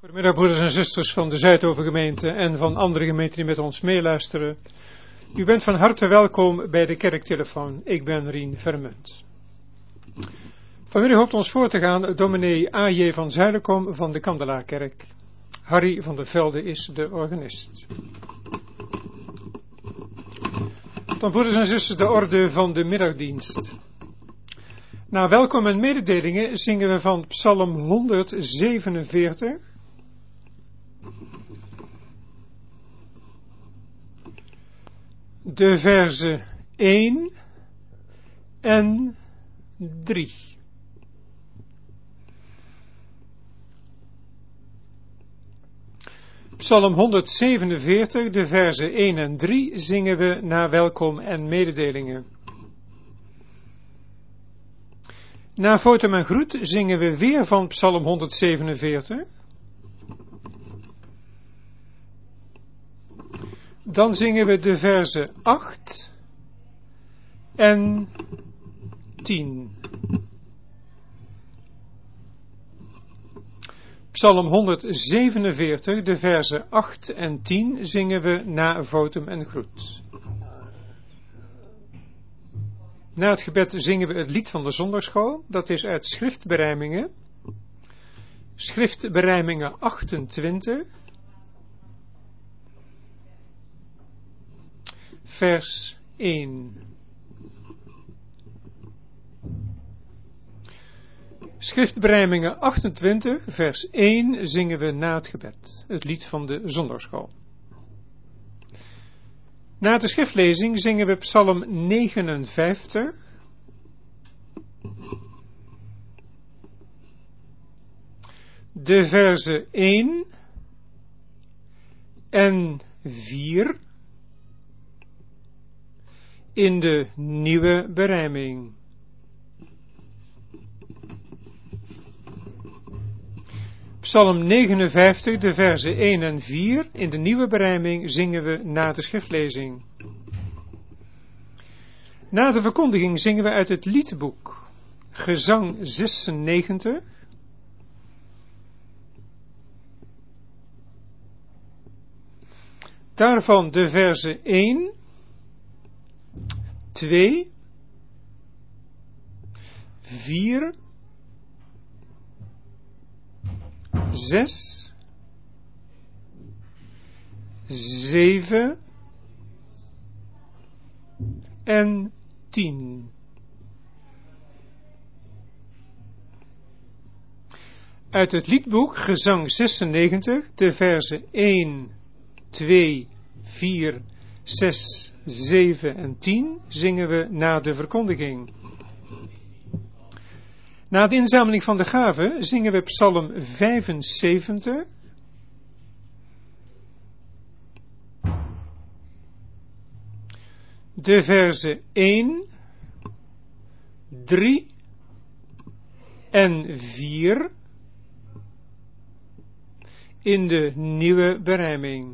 Goedemiddag broeders en zusters van de Zuidovergemeente en van andere gemeenten die met ons meeluisteren. U bent van harte welkom bij de kerktelefoon. Ik ben Rien Vermunt. Vanmiddag hoopt ons voor te gaan dominee A.J. van Zuilenkom van de Kandelaarkerk. Harry van der Velde is de organist. Dan broeders en zusters de orde van de middagdienst. Na welkom en mededelingen zingen we van Psalm 147... de verzen 1 en 3. Psalm 147, de verzen 1 en 3 zingen we na welkom en mededelingen. Na fotum en groet zingen we weer van Psalm 147. Dan zingen we de verzen 8 en 10. Psalm 147, de verzen 8 en 10 zingen we na votum en groet. Na het gebed zingen we het lied van de zondagschool. Dat is uit schriftberijmingen. Schriftberijmingen 28. Vers 1. Schriftberijmingen 28, vers 1 zingen we na het gebed. Het lied van de zondagschool. Na de schriftlezing zingen we Psalm 59. De verzen 1 en 4. In de nieuwe berijming. Psalm 59, de verzen 1 en 4. In de nieuwe berijming zingen we na de schriftlezing. Na de verkondiging zingen we uit het liedboek. Gezang 96. Daarvan de verzen 1... 2, 4, 6, 7 en 10. Uit het liedboek Gezang 96, de verzen 1, 2, 4, 6, 7 en 10 zingen we na de verkondiging. Na de inzameling van de gaven zingen we Psalm 75. De verzen 1, 3 en 4 in de nieuwe berijming.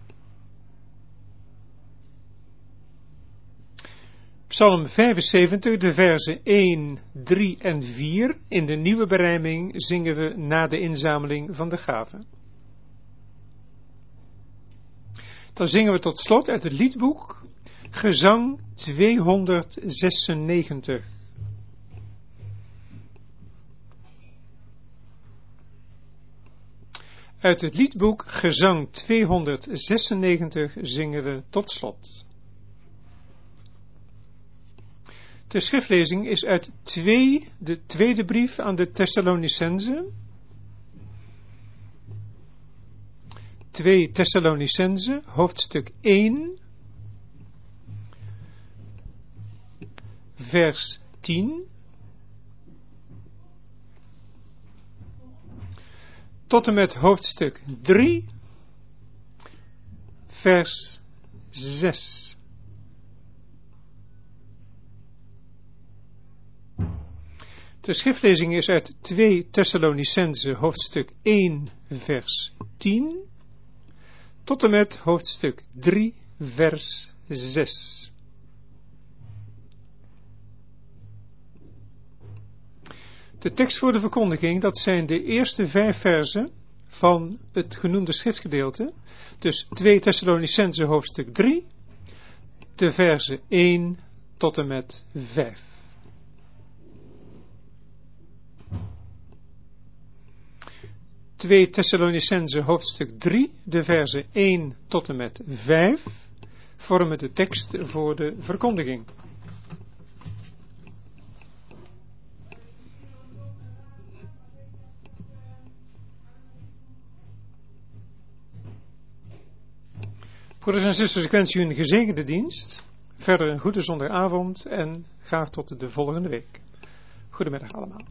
Psalm 75, de verzen 1, 3 en 4. In de nieuwe berijming zingen we na de inzameling van de gaven. Dan zingen we tot slot uit het liedboek Gezang 296. Uit het liedboek Gezang 296 zingen we tot slot. De schriftlezing is uit de tweede brief aan de Thessalonicenzen. 2 Thessalonicenzen, hoofdstuk 1, vers 10. Tot en met hoofdstuk 3, vers 6. De schriftlezing is uit 2 Thessalonicenzen hoofdstuk 1 vers 10 tot en met hoofdstuk 3 vers 6. De tekst voor de verkondiging, dat zijn de eerste 5 versen van het genoemde schriftgedeelte. Dus 2 Thessalonicenzen hoofdstuk 3, de versen 1 tot en met 5. Twee Thessalonicenzen hoofdstuk 3, de versen 1 tot en met 5, vormen de tekst voor de verkondiging. Broeders en zusters, ik wens u een gezegende dienst, verder een goede zondagavond en graag tot de volgende week. Goedemiddag allemaal.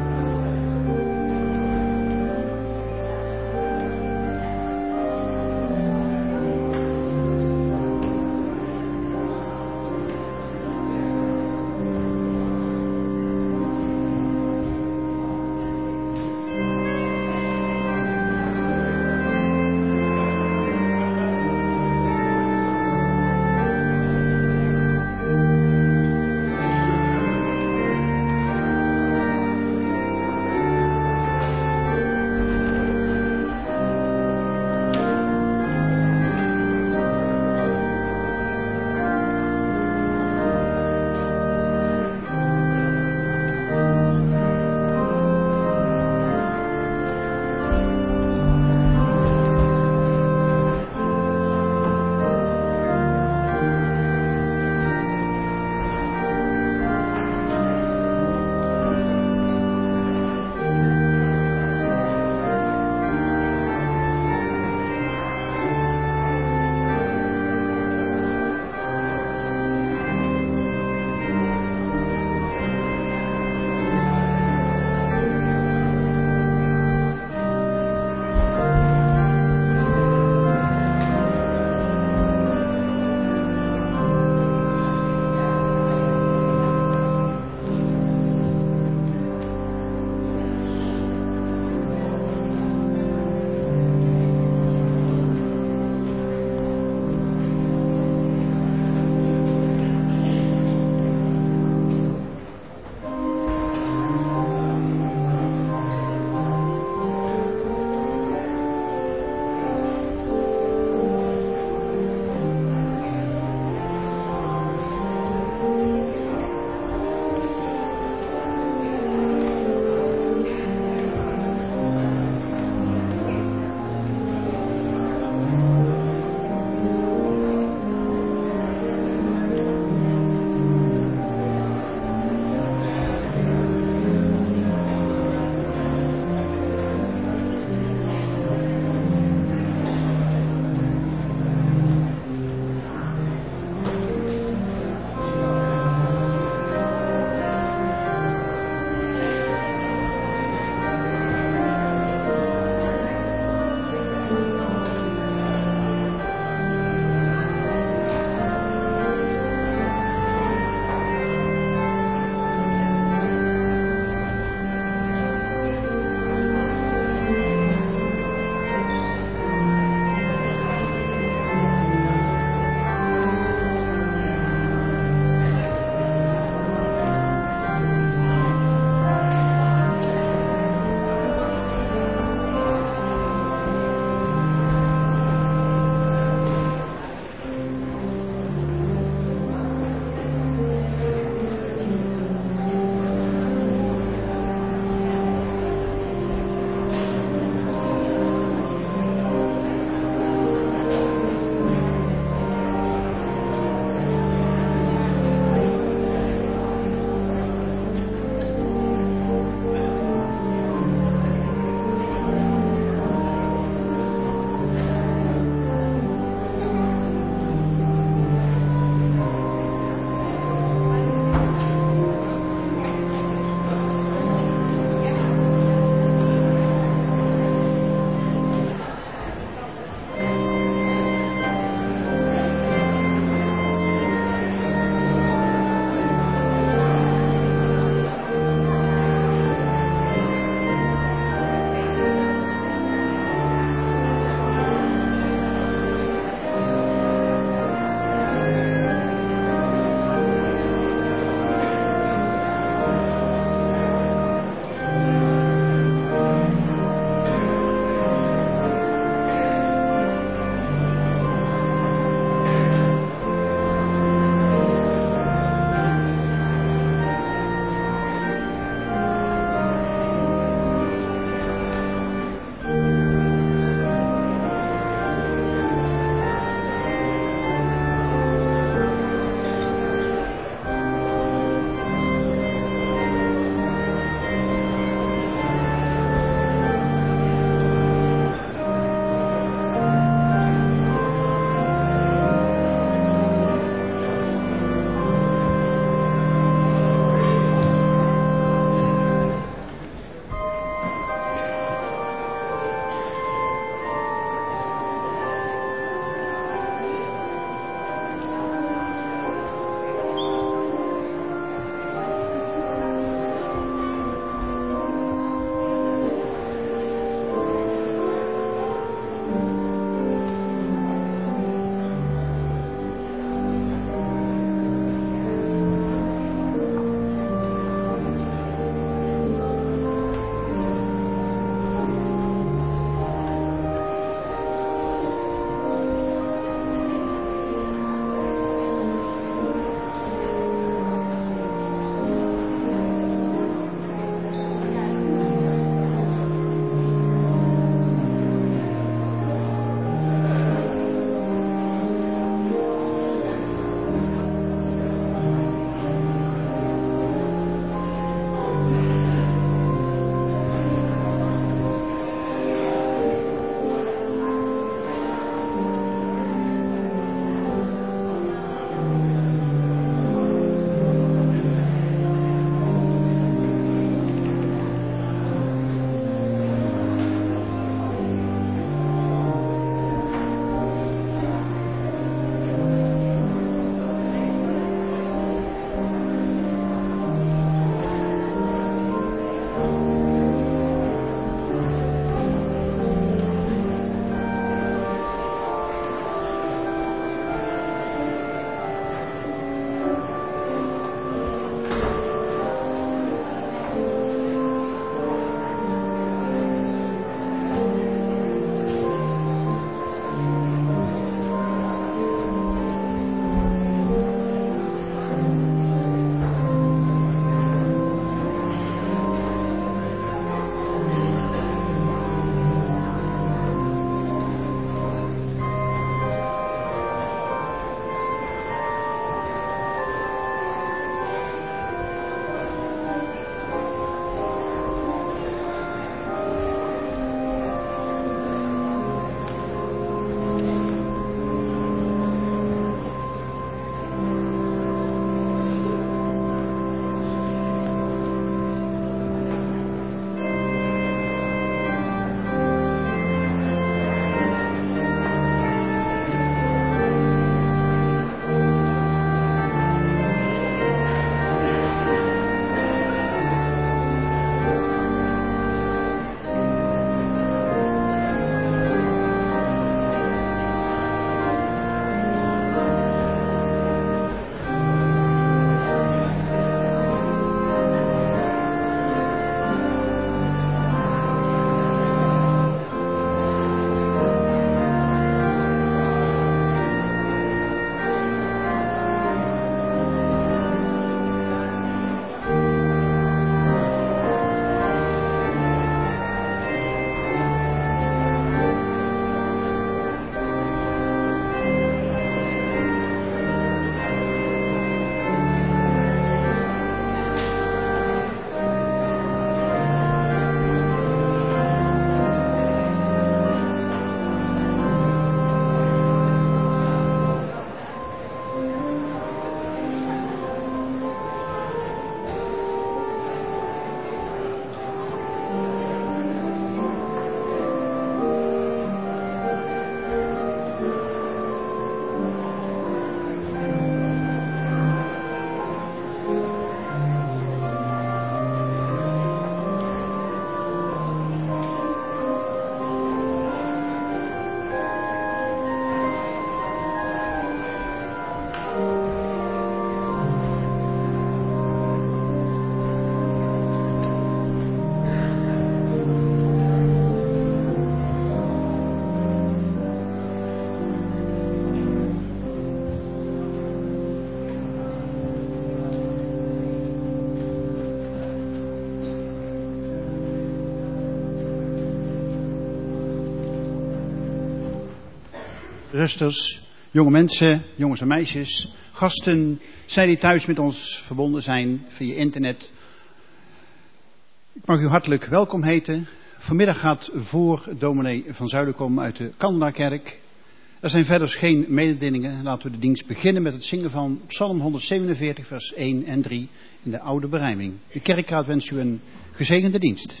Rusters, jonge mensen, jongens en meisjes, gasten, zij die thuis met ons verbonden zijn via internet. Ik mag u hartelijk welkom heten. Vanmiddag gaat voor dominee van Zuiderkom uit de Kandelaarkerk. Er zijn verder geen mededelingen. Laten we de dienst beginnen met het zingen van Psalm 147 vers 1 en 3 in de oude berijming. De kerkraad wenst u een gezegende dienst.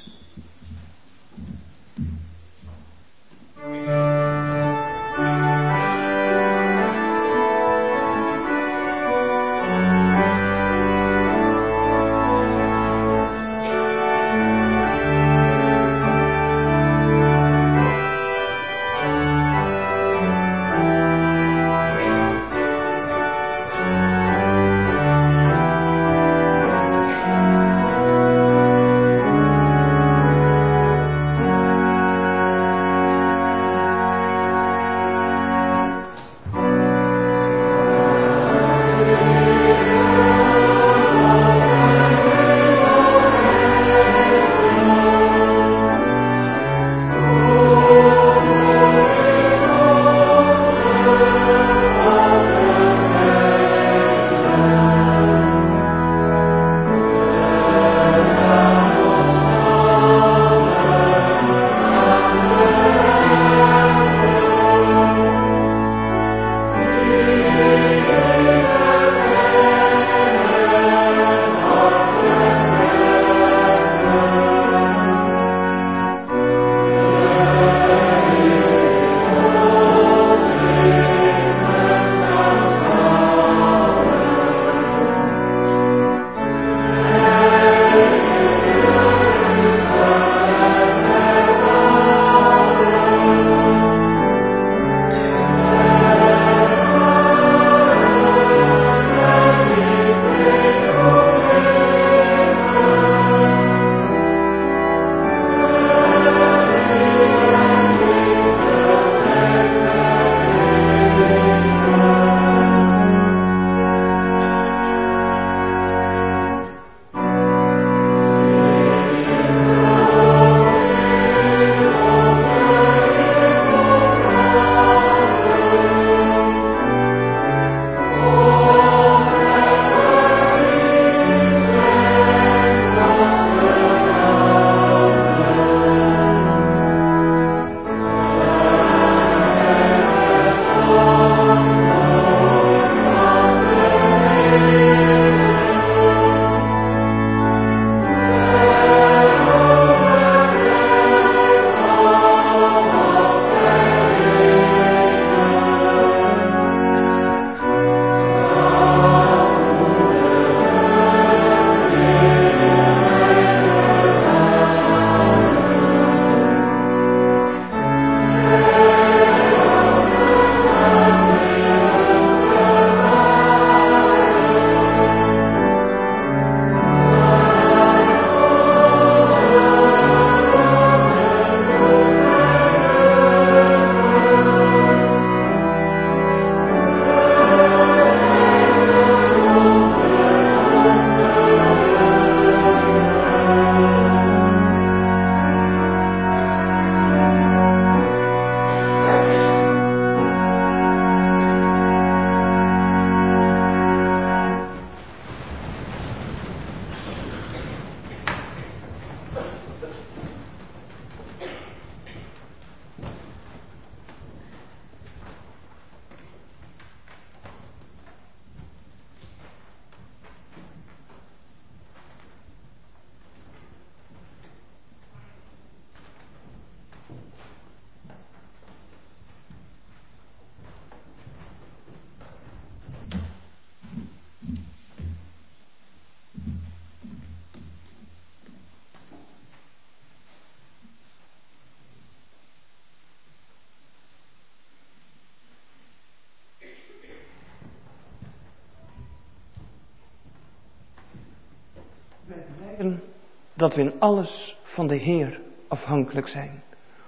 Dat we in alles van de Heer afhankelijk zijn.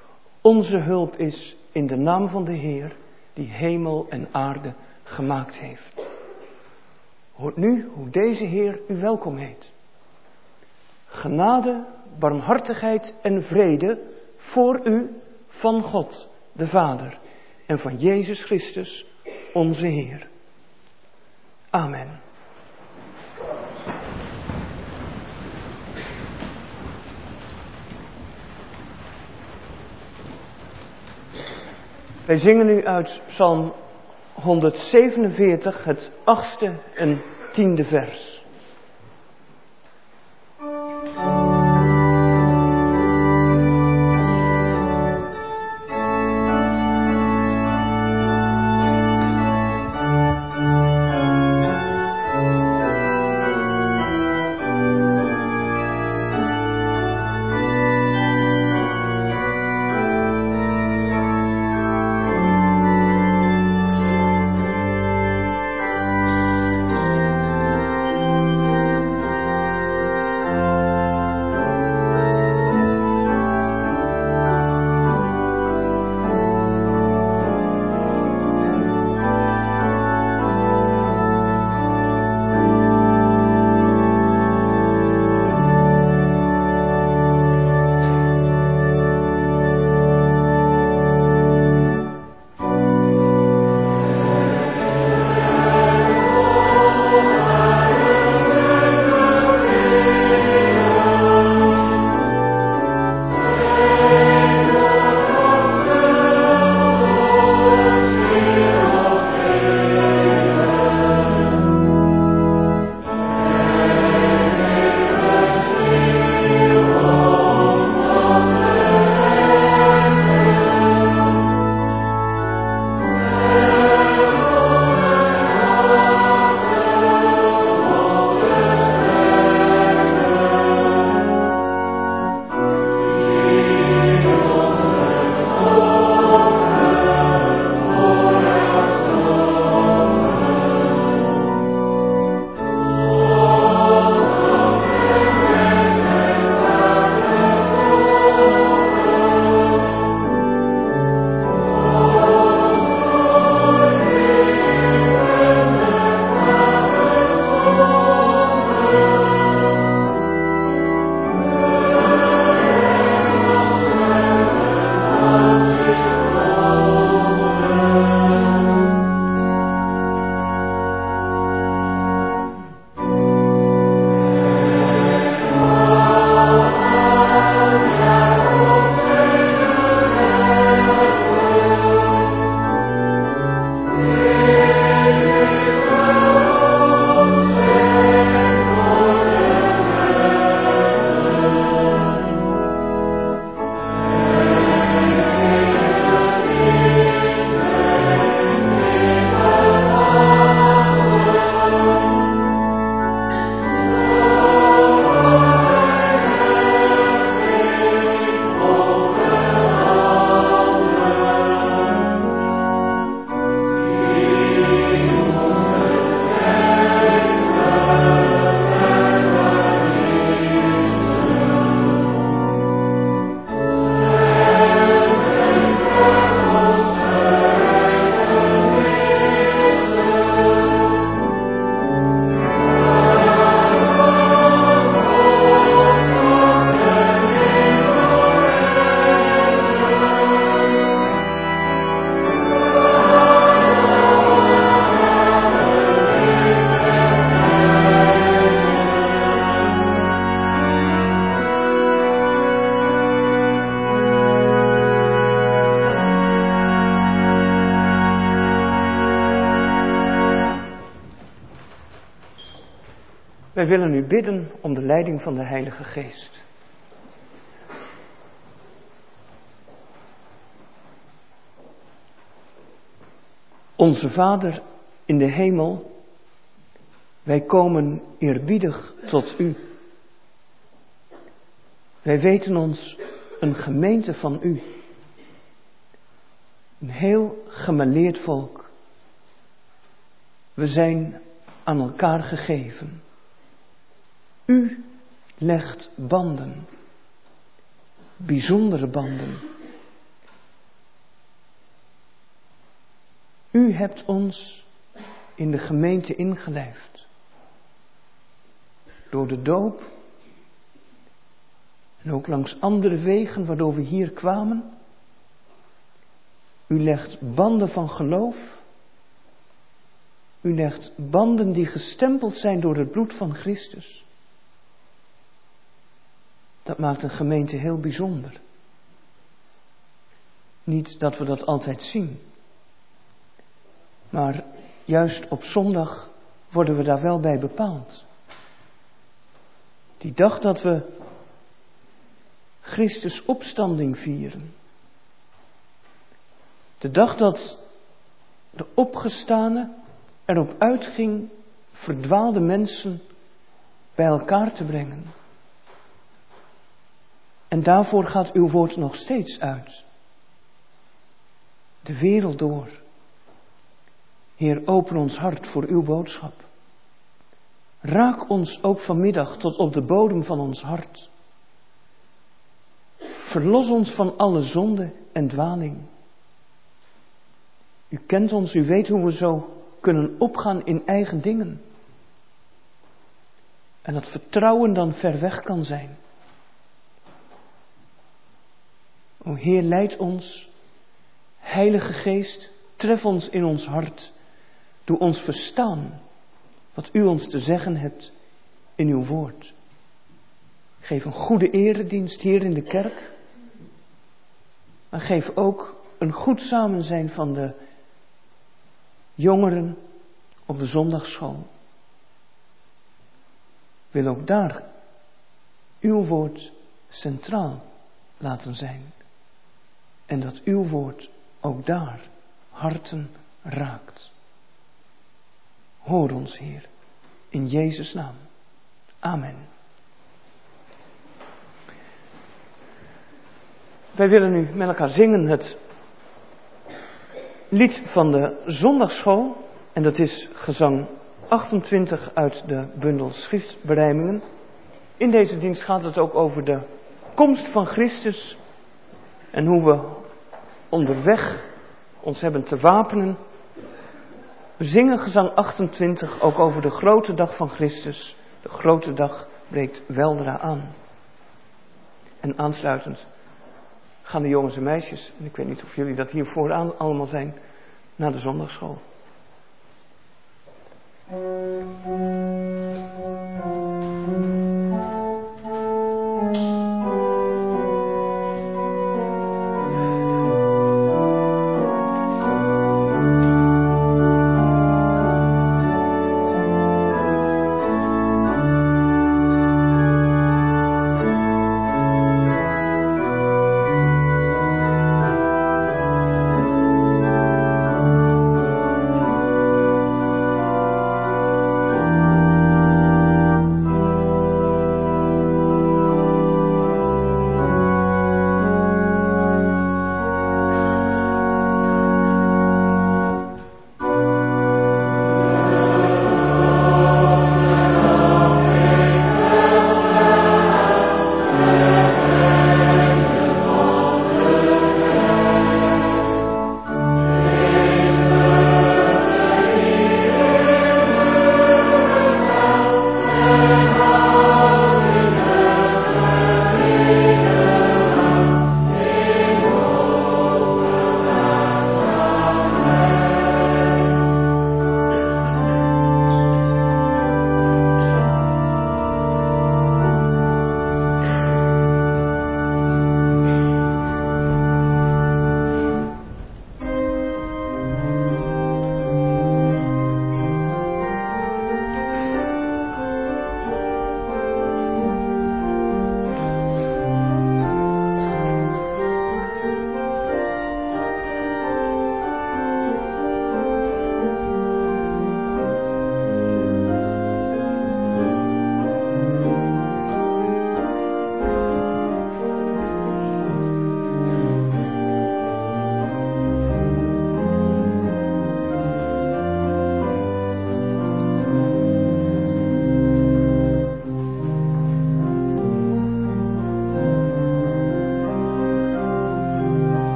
Onze hulp is in de naam van de Heer die hemel en aarde gemaakt heeft. Hoort nu hoe deze Heer u welkom heet. Genade, barmhartigheid en vrede voor u van God, de Vader, en van Jezus Christus, onze Heer. Amen. Wij zingen nu uit Psalm 147, het 8e en 10e vers. Wij willen u bidden om de leiding van de Heilige Geest. Onze Vader in de hemel, wij komen eerbiedig tot u. Wij weten ons een gemeente van u. Een heel gemêleerd volk. We zijn aan elkaar gegeven. U legt banden. Bijzondere banden. U hebt ons in de gemeente ingelijfd. Door de doop. En ook langs andere wegen waardoor we hier kwamen. U legt banden van geloof. U legt banden die gestempeld zijn door het bloed van Christus. Dat maakt een gemeente heel bijzonder. Niet dat we dat altijd zien. Maar juist op zondag worden we daar wel bij bepaald. Die dag dat we Christus opstanding vieren. De dag dat de opgestane erop uitging verdwaalde mensen bij elkaar te brengen. En daarvoor gaat uw woord nog steeds uit. De wereld door. Heer, open ons hart voor uw boodschap. Raak ons ook vanmiddag tot op de bodem van ons hart. Verlos ons van alle zonde en dwaling. U kent ons, u weet hoe we zo kunnen opgaan in eigen dingen. En dat vertrouwen dan ver weg kan zijn. O Heer, leid ons. Heilige Geest, tref ons in ons hart. Doe ons verstaan wat u ons te zeggen hebt in uw woord. Geef een goede eredienst hier in de kerk. Maar geef ook een goed samenzijn van de jongeren op de zondagsschool. Wil ook daar uw woord centraal laten zijn. En dat uw woord ook daar harten raakt. Hoor ons, Heer, in Jezus' naam. Amen. Wij willen nu met elkaar zingen het lied van de zondagsschool. En dat is gezang 28 uit de bundel schriftberijmingen. In deze dienst gaat het ook over de komst van Christus. En hoe we onderweg ons hebben te wapenen. We zingen gezang 28 ook over de grote dag van Christus. De grote dag breekt weldra aan. En aansluitend gaan de jongens en meisjes, en ik weet niet of jullie dat hier vooraan allemaal zijn, naar de zondagsschool.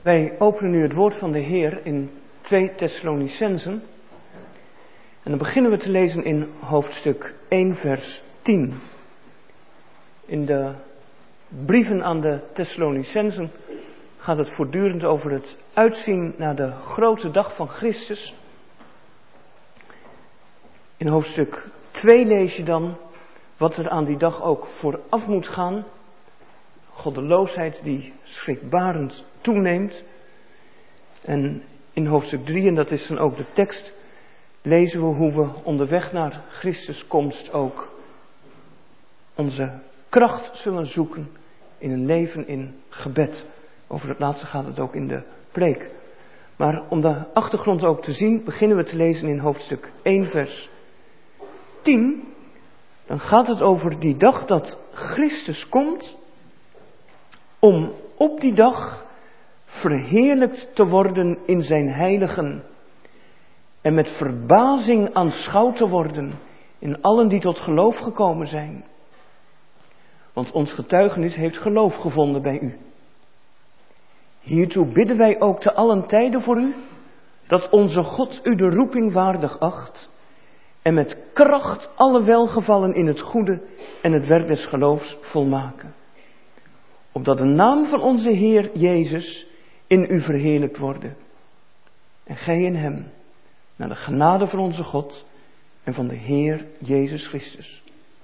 Wij openen nu het woord van de Heer in 2 Thessalonicenzen. En dan beginnen we te lezen in hoofdstuk 1 vers 10. In de brieven aan de Thessalonicenzen gaat het voortdurend over het uitzien naar de grote dag van Christus. In hoofdstuk 2 lees je dan wat er aan die dag ook vooraf moet gaan. Goddeloosheid die schrikbarend toeneemt. En in hoofdstuk 3, en dat is dan ook de tekst, lezen we hoe we onderweg naar Christus komst ook onze kracht zullen zoeken in een leven in gebed. Over het laatste gaat het ook in de preek. Maar om de achtergrond ook te zien, beginnen we te lezen in hoofdstuk 1 vers 10. Dan gaat het over die dag dat Christus komt, om op die dag verheerlijkt te worden in zijn heiligen. En met verbazing aanschouwd te worden in allen die tot geloof gekomen zijn. Want ons getuigenis heeft geloof gevonden bij u. Hiertoe bidden wij ook te allen tijden voor u, dat onze God u de roeping waardig acht en met kracht alle welgevallen in het goede en het werk des geloofs volmaken. Opdat de naam van onze Heer Jezus in u verheerlijkt worden. En gij in hem, naar de genade van onze God en van de Heer Jezus Christus.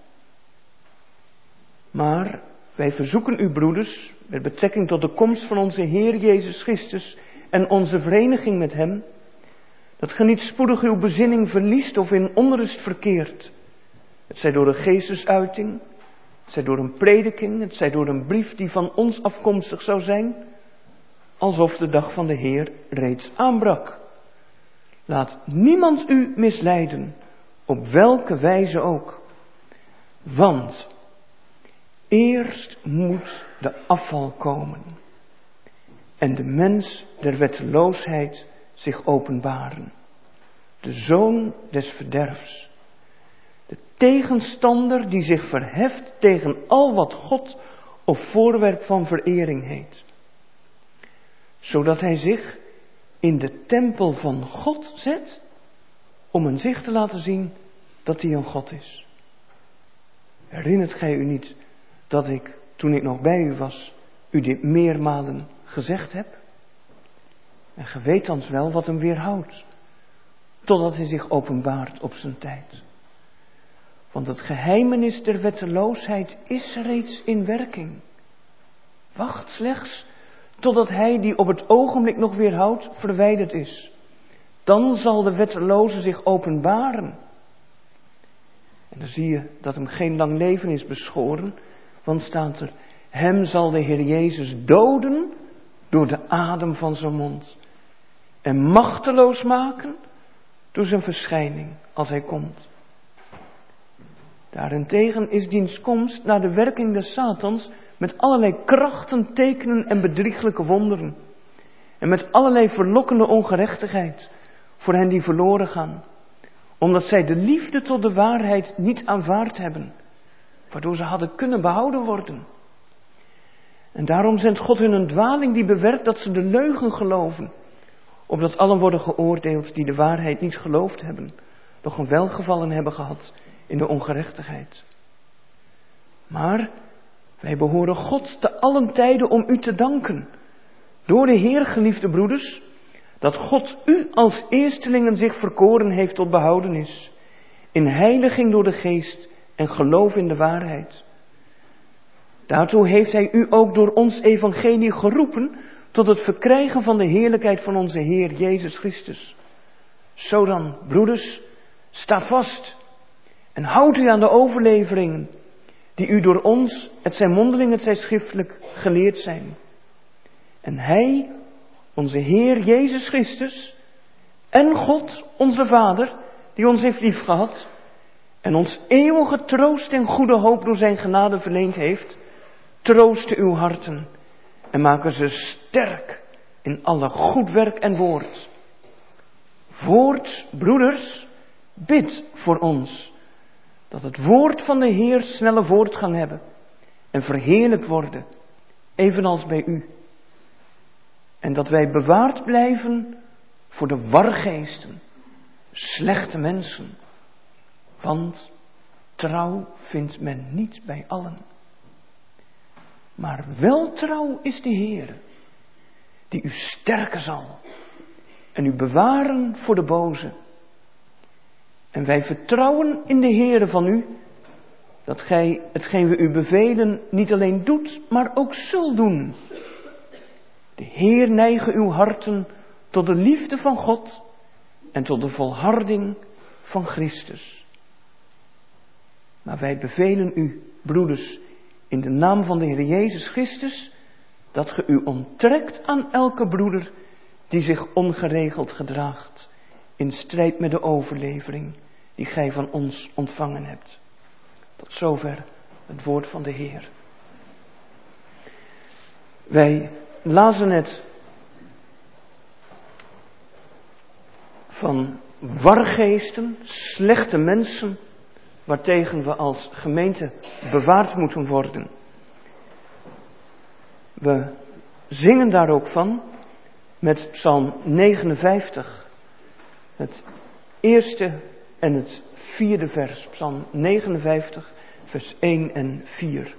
Maar wij verzoeken u, broeders, met betrekking tot de komst van onze Heer Jezus Christus en onze vereniging met hem, dat ge niet spoedig uw bezinning verliest of in onrust verkeert. Het zij door een geestesuiting, het zij door een prediking, het zij door een brief die van ons afkomstig zou zijn, alsof de dag van de Heer reeds aanbrak. Laat niemand u misleiden, op welke wijze ook. Want eerst moet de afval komen en de mens der wetteloosheid zich openbaren. De zoon des verderfs. De tegenstander die zich verheft tegen al wat God of voorwerp van verering heet. Zodat hij zich in de tempel van God zet om aan zich te laten zien dat hij een God is. Herinnert gij u niet dat ik, toen ik nog bij u was, u dit meermalen gezegd heb? En ge weet thans wel wat hem weerhoudt, totdat hij zich openbaart op zijn tijd. Want het geheimenis der wetteloosheid is reeds in werking. Wacht slechts totdat hij die op het ogenblik nog weerhoudt verwijderd is. Dan zal de wetteloze zich openbaren. En dan zie je dat hem geen lang leven is beschoren, want staat er, hem zal de Heer Jezus doden door de adem van zijn mond. En machteloos maken door zijn verschijning als hij komt. Daarentegen is diens komst naar de werking des Satans met allerlei krachten, tekenen en bedrieglijke wonderen. En met allerlei verlokkende ongerechtigheid voor hen die verloren gaan. Omdat zij de liefde tot de waarheid niet aanvaard hebben. Waardoor ze hadden kunnen behouden worden. En daarom zendt God hun een dwaling die bewerkt dat ze de leugen geloven. Opdat allen worden geoordeeld die de waarheid niet geloofd hebben. Doch een welgevallen hebben gehad in de ongerechtigheid. Maar wij behoren God te allen tijden om u te danken. Door de Heer, geliefde broeders, dat God u als eerstelingen zich verkoren heeft tot behoudenis. In heiliging door de geest en geloof in de waarheid. Daartoe heeft hij u ook door ons evangelie geroepen tot het verkrijgen van de heerlijkheid van onze Heer Jezus Christus. Zo dan, broeders, sta vast en houd u aan de overleveringen die u door ons, het zij mondeling, het zij schriftelijk, geleerd zijn. En hij, onze Heer Jezus Christus, en God, onze Vader, die ons heeft liefgehad, en ons eeuwige troost en goede hoop door zijn genade verleend heeft, troosten uw harten en maken ze sterk in alle goed werk en woord. Voorts, broeders, bid voor ons, dat het woord van de Heer snelle voortgang hebben en verheerlijkt worden, evenals bij u. En dat wij bewaard blijven voor de wargeesten, slechte mensen. Want trouw vindt men niet bij allen. Maar wel trouw is de Heer, die u sterken zal en u bewaren voor de boze. En wij vertrouwen in de Heere van u, dat gij hetgeen we u bevelen niet alleen doet, maar ook zult doen. De Heer neige uw harten tot de liefde van God en tot de volharding van Christus. Maar wij bevelen u, broeders, in de naam van de Heer Jezus Christus, dat ge u onttrekt aan elke broeder die zich ongeregeld gedraagt, in strijd met de overlevering die gij van ons ontvangen hebt. Tot zover het woord van de Heer. Wij lazen het van wargeesten, slechte mensen, waartegen we als gemeente bewaard moeten worden. We zingen daar ook van met Psalm 59, het eerste en het vierde vers. Psalm 59, vers 1 en 4.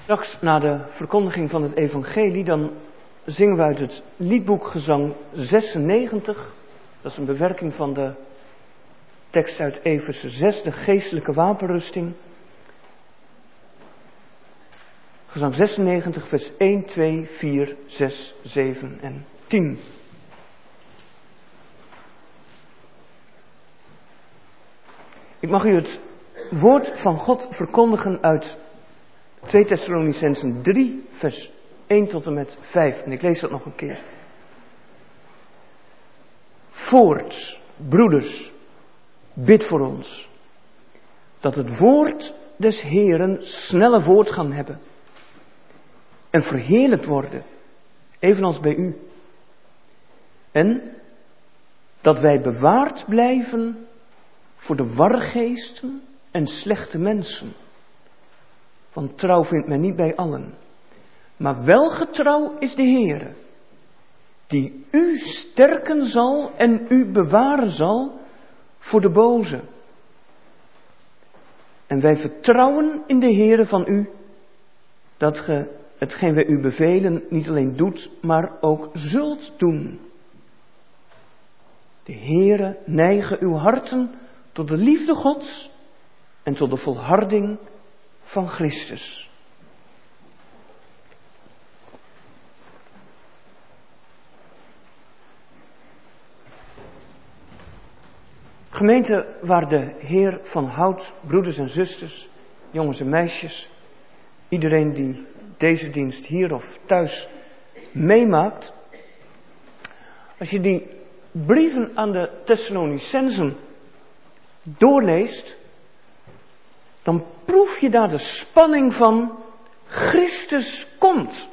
Straks na de verkondiging van het evangelie, dan zingen we uit het liedboek Gezang 96. Dat is een bewerking van de tekst uit Efeze 6, de geestelijke wapenrusting. Gezang 96, vers 1, 2, 4, 6, 7 en 10. Ik mag u het woord van God verkondigen uit 2 Thessalonicenzen 3, vers 1 tot en met 5. En ik lees dat nog een keer. Voorts, broeders, bid voor ons, dat het woord des Heeren snelle voortgang hebben en verheerlijkt worden, evenals bij u. En dat wij bewaard blijven voor de wargeesten en slechte mensen. Want trouw vindt men niet bij allen. Maar wel getrouw is de Heere, die u sterken zal en u bewaren zal voor de boze. En wij vertrouwen in de Heere van u, dat ge hetgeen wij u bevelen niet alleen doet, maar ook zult doen. De Heere neige uw harten tot de liefde Gods en tot de volharding van Christus. Gemeente waar de Heer van houdt, broeders en zusters, jongens en meisjes, iedereen die deze dienst hier of thuis meemaakt. Als je die brieven aan de Thessalonicenzen doorleest, dan proef je daar de spanning van Christus komt.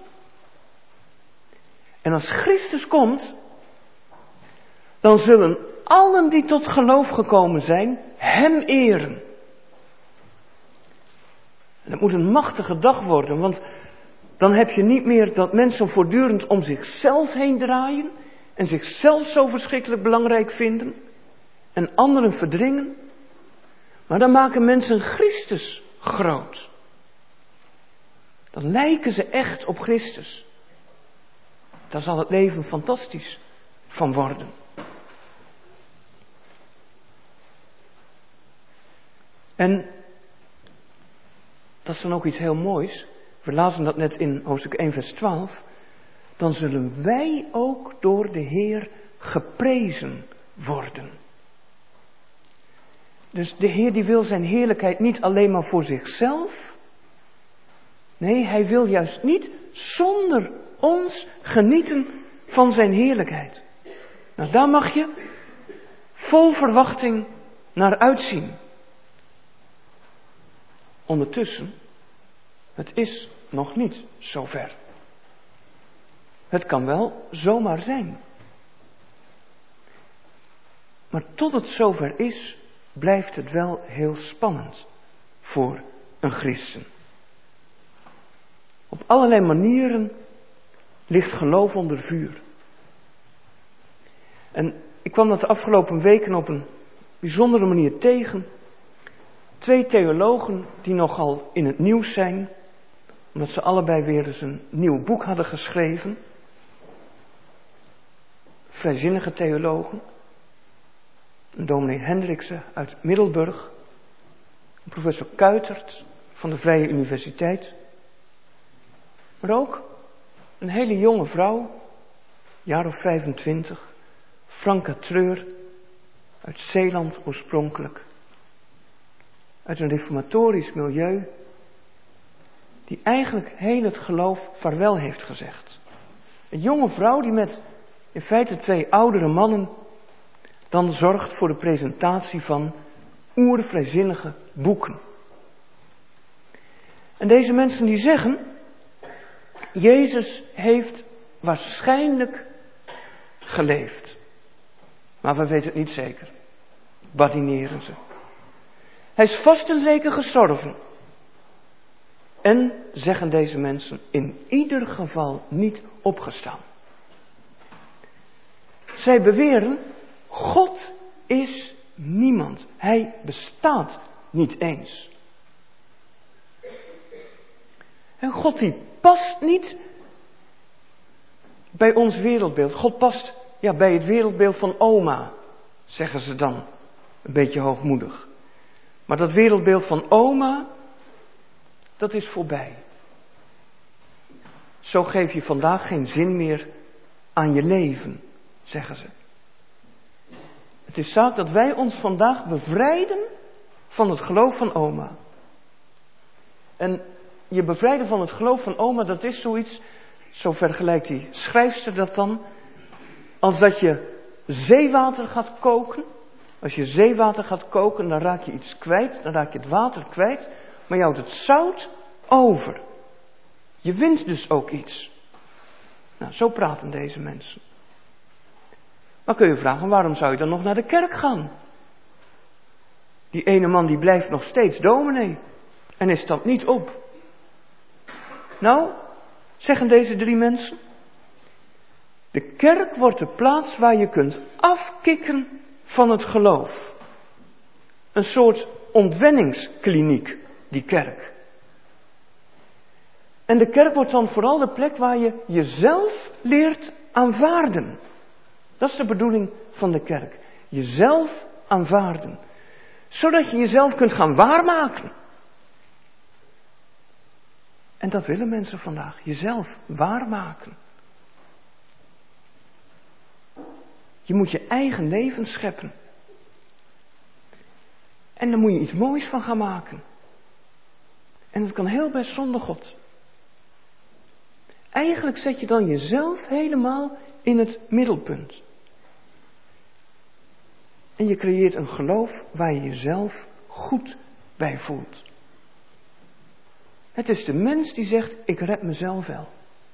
En als Christus komt, dan zullen allen die tot geloof gekomen zijn, hem eren. En dat moet een machtige dag worden, want dan heb je niet meer dat mensen voortdurend om zichzelf heen draaien en zichzelf zo verschrikkelijk belangrijk vinden en anderen verdringen. Maar dan maken mensen Christus groot. Dan lijken ze echt op Christus. Daar zal het leven fantastisch van worden. En dat is dan ook iets heel moois. We lazen dat net in hoofdstuk 1 vers 12. Dan zullen wij ook door de Heer geprezen worden. Dus de Heer die wil zijn heerlijkheid niet alleen maar voor zichzelf. Nee, hij wil juist niet zonder ons genieten van zijn heerlijkheid. Nou, daar mag je vol verwachting naar uitzien. Ondertussen, het is nog niet zover. Het kan wel zomaar zijn. Maar tot het zover is, blijft het wel heel spannend voor een christen. Op allerlei manieren ligt geloof onder vuur. En ik kwam dat de afgelopen weken op een bijzondere manier tegen. 2 theologen die nogal in het nieuws zijn, omdat ze allebei weer eens een nieuw boek hadden geschreven. Vrijzinnige theologen. Een dominee Hendriksen uit Middelburg. Een professor Kuitert van de Vrije Universiteit. Maar ook een hele jonge vrouw, jaar of 25, Franka Treur, uit Zeeland oorspronkelijk. Uit een reformatorisch milieu, die eigenlijk heel het geloof vaarwel heeft gezegd. Een jonge vrouw die met in feite 2 oudere mannen dan zorgt voor de presentatie van oervrijzinnige boeken. En deze mensen die zeggen, Jezus heeft waarschijnlijk geleefd. Maar we weten het niet zeker. Badineren ze. Hij is vast en zeker gestorven. En, zeggen deze mensen, in ieder geval niet opgestaan. Zij beweren, God is niemand. Hij bestaat niet eens. En God die past niet bij ons wereldbeeld. God past bij het wereldbeeld van oma, zeggen ze dan. Een beetje hoogmoedig. Maar dat wereldbeeld van oma, dat is voorbij. Zo geef je vandaag geen zin meer aan je leven, zeggen ze. Het is zaak dat wij ons vandaag bevrijden van het geloof van oma. En je bevrijden van het geloof van oma, dat is zoiets, zo vergelijkt die schrijfster dat dan, als dat je zeewater gaat koken. Als je zeewater gaat koken, dan raak je iets kwijt, dan raak je het water kwijt, maar je houdt het zout over. Je wint dus ook iets. Nou, zo praten deze mensen. Maar kun je vragen, waarom zou je dan nog naar de kerk gaan? Die ene man die blijft nog steeds dominee. En is dat niet op? Nou, zeggen deze 3 mensen. De kerk wordt de plaats waar je kunt afkicken van het geloof. Een soort ontwenningskliniek, die kerk. En de kerk wordt dan vooral de plek waar je jezelf leert aanvaarden. Dat is de bedoeling van de kerk. Jezelf aanvaarden. Zodat je jezelf kunt gaan waarmaken. En dat willen mensen vandaag. Jezelf waarmaken. Je moet je eigen leven scheppen. En daar moet je iets moois van gaan maken. En dat kan heel best zonder God. Eigenlijk zet je dan jezelf helemaal in het middelpunt. En je creëert een geloof waar je jezelf goed bij voelt. Het is de mens die zegt, ik red mezelf wel.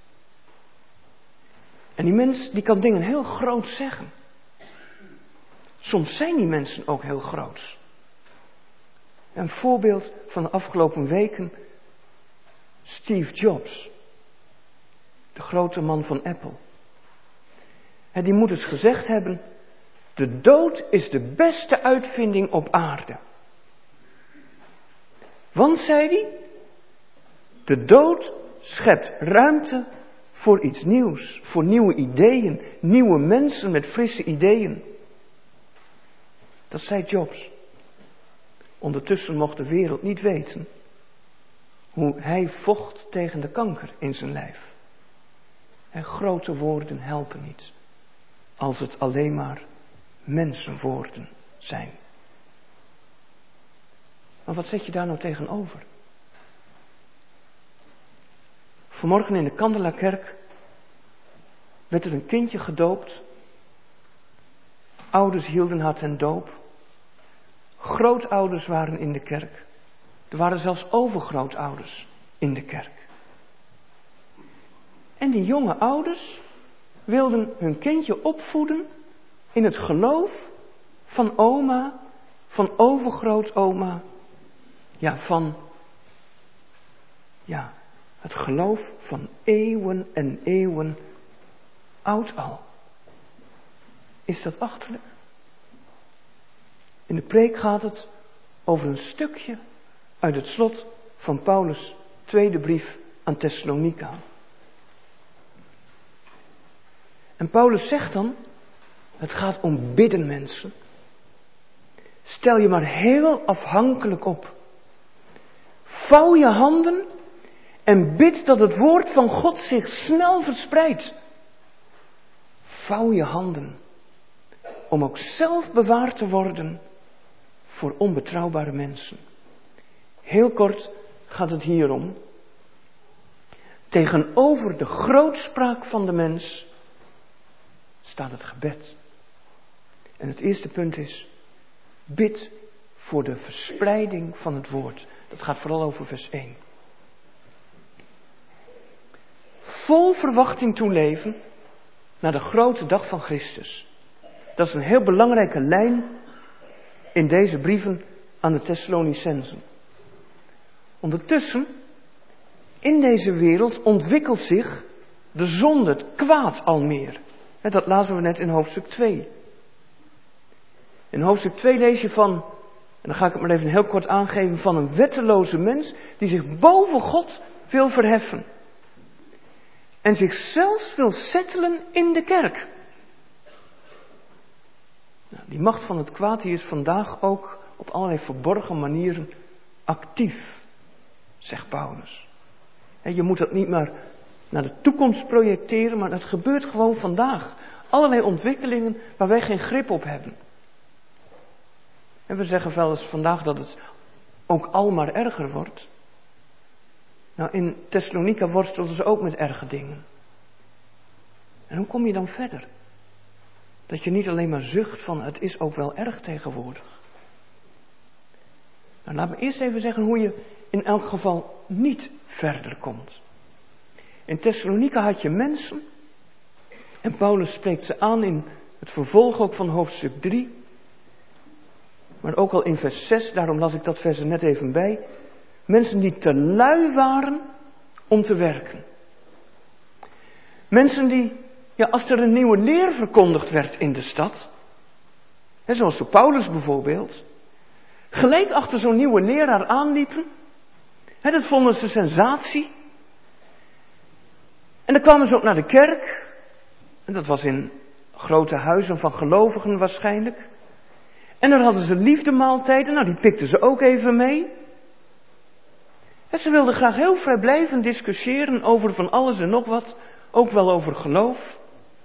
En die mens die kan dingen heel groot zeggen. Soms zijn die mensen ook heel groots. Een voorbeeld van de afgelopen weken, Steve Jobs. De grote man van Apple. En die moet eens gezegd hebben, de dood is de beste uitvinding op aarde. Want, zei hij, de dood schept ruimte voor iets nieuws, voor nieuwe ideeën, nieuwe mensen met frisse ideeën. Dat zei Jobs. Ondertussen mocht de wereld niet weten hoe hij vocht tegen de kanker in zijn lijf. En grote woorden helpen niet, als het alleen maar mensenwoorden zijn. Maar wat zet je daar nou tegenover? Vanmorgen in de Kandelakerk werd er een kindje gedoopt. Ouders hielden haar ten doop. Grootouders waren in de kerk. Er waren zelfs overgrootouders in de kerk. En die jonge ouders wilden hun kindje opvoeden in het geloof van oma, van overgrootoma. Het geloof van eeuwen en eeuwen oud al. Is dat achterlijk? In de preek gaat het over een stukje uit het slot van Paulus' tweede brief aan Thessalonica. En Paulus zegt dan, het gaat om bidden, mensen. Stel je maar heel afhankelijk op. Vouw je handen en bid dat het woord van God zich snel verspreidt. Vouw je handen om ook zelf bewaard te worden voor onbetrouwbare mensen. Heel kort gaat het hier om. Tegenover de grootspraak van de mens staat het gebed. En het eerste punt is, bid voor de verspreiding van het woord. Dat gaat vooral over vers 1. Vol verwachting toeleven naar de grote dag van Christus. Dat is een heel belangrijke lijn in deze brieven aan de Thessalonicensen. Ondertussen, in deze wereld ontwikkelt zich de zonde, het kwaad al meer. En dat lazen we net in hoofdstuk 2. In hoofdstuk 2 lees je van, en dan ga ik het maar even heel kort aangeven, van een wetteloze mens die zich boven God wil verheffen. En zich zelfs wil settelen in de kerk. Nou, die macht van het kwaad die is vandaag ook op allerlei verborgen manieren actief, zegt Paulus. En je moet dat niet maar naar de toekomst projecteren, maar dat gebeurt gewoon vandaag. Allerlei ontwikkelingen waar wij geen grip op hebben. En we zeggen wel eens vandaag dat het ook al maar erger wordt. Nou, in Thessalonica worstelden ze ook met erge dingen. En hoe kom je dan verder? Dat je niet alleen maar zucht van het is ook wel erg tegenwoordig. Nou, laat me eerst even zeggen hoe je in elk geval niet verder komt. In Thessalonica had je mensen, en Paulus spreekt ze aan in het vervolg ook van hoofdstuk 3, maar ook al in vers 6, daarom las ik dat vers er net even bij. Mensen die te lui waren om te werken. Mensen die, ja, als er een nieuwe leer verkondigd werd in de stad, hè, zoals door Paulus bijvoorbeeld, gelijk achter zo'n nieuwe leraar aanliepen. Hè, dat vonden ze sensatie. En dan kwamen ze ook naar de kerk. En dat was in grote huizen van gelovigen waarschijnlijk. En dan hadden ze liefdemaaltijden, nou die pikten ze ook even mee. En ze wilden graag heel vrijblijvend discussiëren over van alles en nog wat, ook wel over geloof.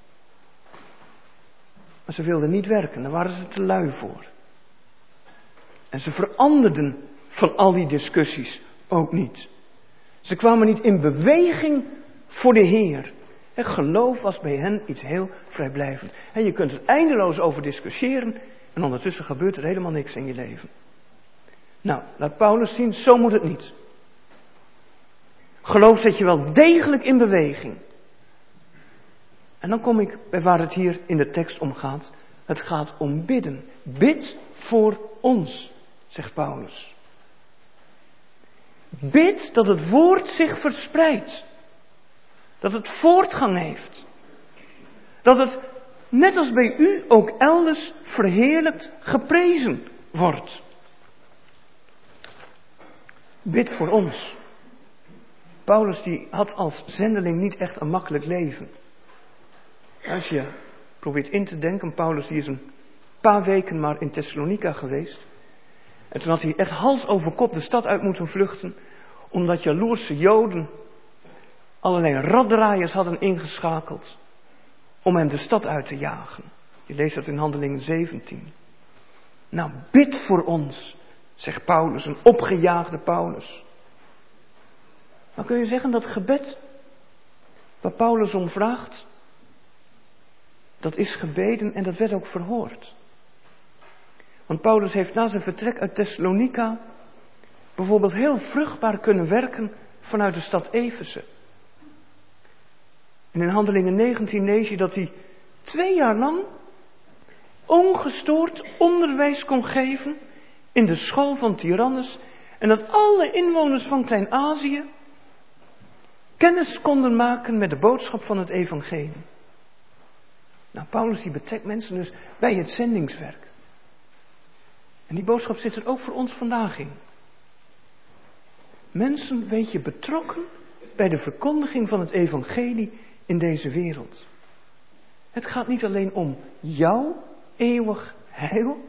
Maar ze wilden niet werken, daar waren ze te lui voor. En ze veranderden van al die discussies ook niet. Ze kwamen niet in beweging voor de Heer. En geloof was bij hen iets heel vrijblijvend. En je kunt er eindeloos over discussiëren en ondertussen gebeurt er helemaal niks in je leven. Nou, laat Paulus zien, zo moet het niet. Geloof zet je wel degelijk in beweging. En dan kom ik bij waar het hier in de tekst om gaat. Het gaat om bidden. Bid voor ons, zegt Paulus. Bid dat het woord zich verspreidt. Dat het voortgang heeft. Dat het, net als bij u, ook elders verheerlijkt geprezen wordt. Bid voor ons. Paulus die had als zendeling niet echt een makkelijk leven. Als je probeert in te denken, Paulus die is een paar weken maar in Thessalonica geweest. En toen had hij echt hals over kop de stad uit moeten vluchten, omdat jaloerse Joden allerlei raddraaiers hadden ingeschakeld om hem de stad uit te jagen. Je leest dat in Handelingen 17. Nou, bid voor ons, zegt Paulus, een opgejaagde Paulus. Maar kun je zeggen dat gebed waar Paulus om vraagt, dat is gebeden en dat werd ook verhoord. Want Paulus heeft na zijn vertrek uit Thessalonica bijvoorbeeld heel vruchtbaar kunnen werken vanuit de stad Efeze. En in Handelingen 19 lees je dat hij 2 jaar lang ongestoord onderwijs kon geven in de school van Tyrannus. En dat alle inwoners van Klein-Azië kennis konden maken met de boodschap van het evangelie. Nou, Paulus die betrekt mensen dus bij het zendingswerk. En die boodschap zit er ook voor ons vandaag in. Mensen, weet je, betrokken bij de verkondiging van het evangelie in deze wereld. Het gaat niet alleen om jouw eeuwig heil.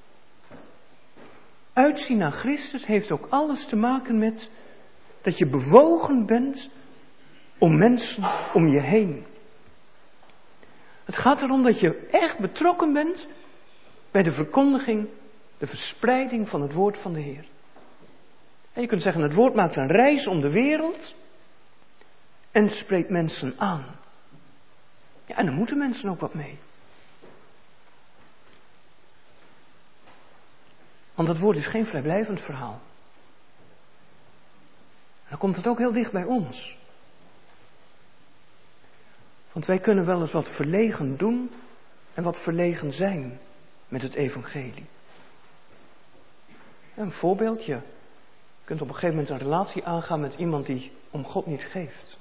Uitzien naar Christus heeft ook alles te maken met dat je bewogen bent om mensen om je heen. Het gaat erom dat je echt betrokken bent bij de verkondiging, de verspreiding van het woord van de Heer. En je kunt zeggen, het woord maakt een reis om de wereld en spreekt mensen aan. Ja, en dan moeten mensen ook wat mee. Want dat woord is geen vrijblijvend verhaal. Dan komt het ook heel dicht bij ons. Want wij kunnen wel eens wat verlegen doen en wat verlegen zijn met het evangelie. Een voorbeeldje. Je kunt op een gegeven moment een relatie aangaan met iemand die om God niet geeft.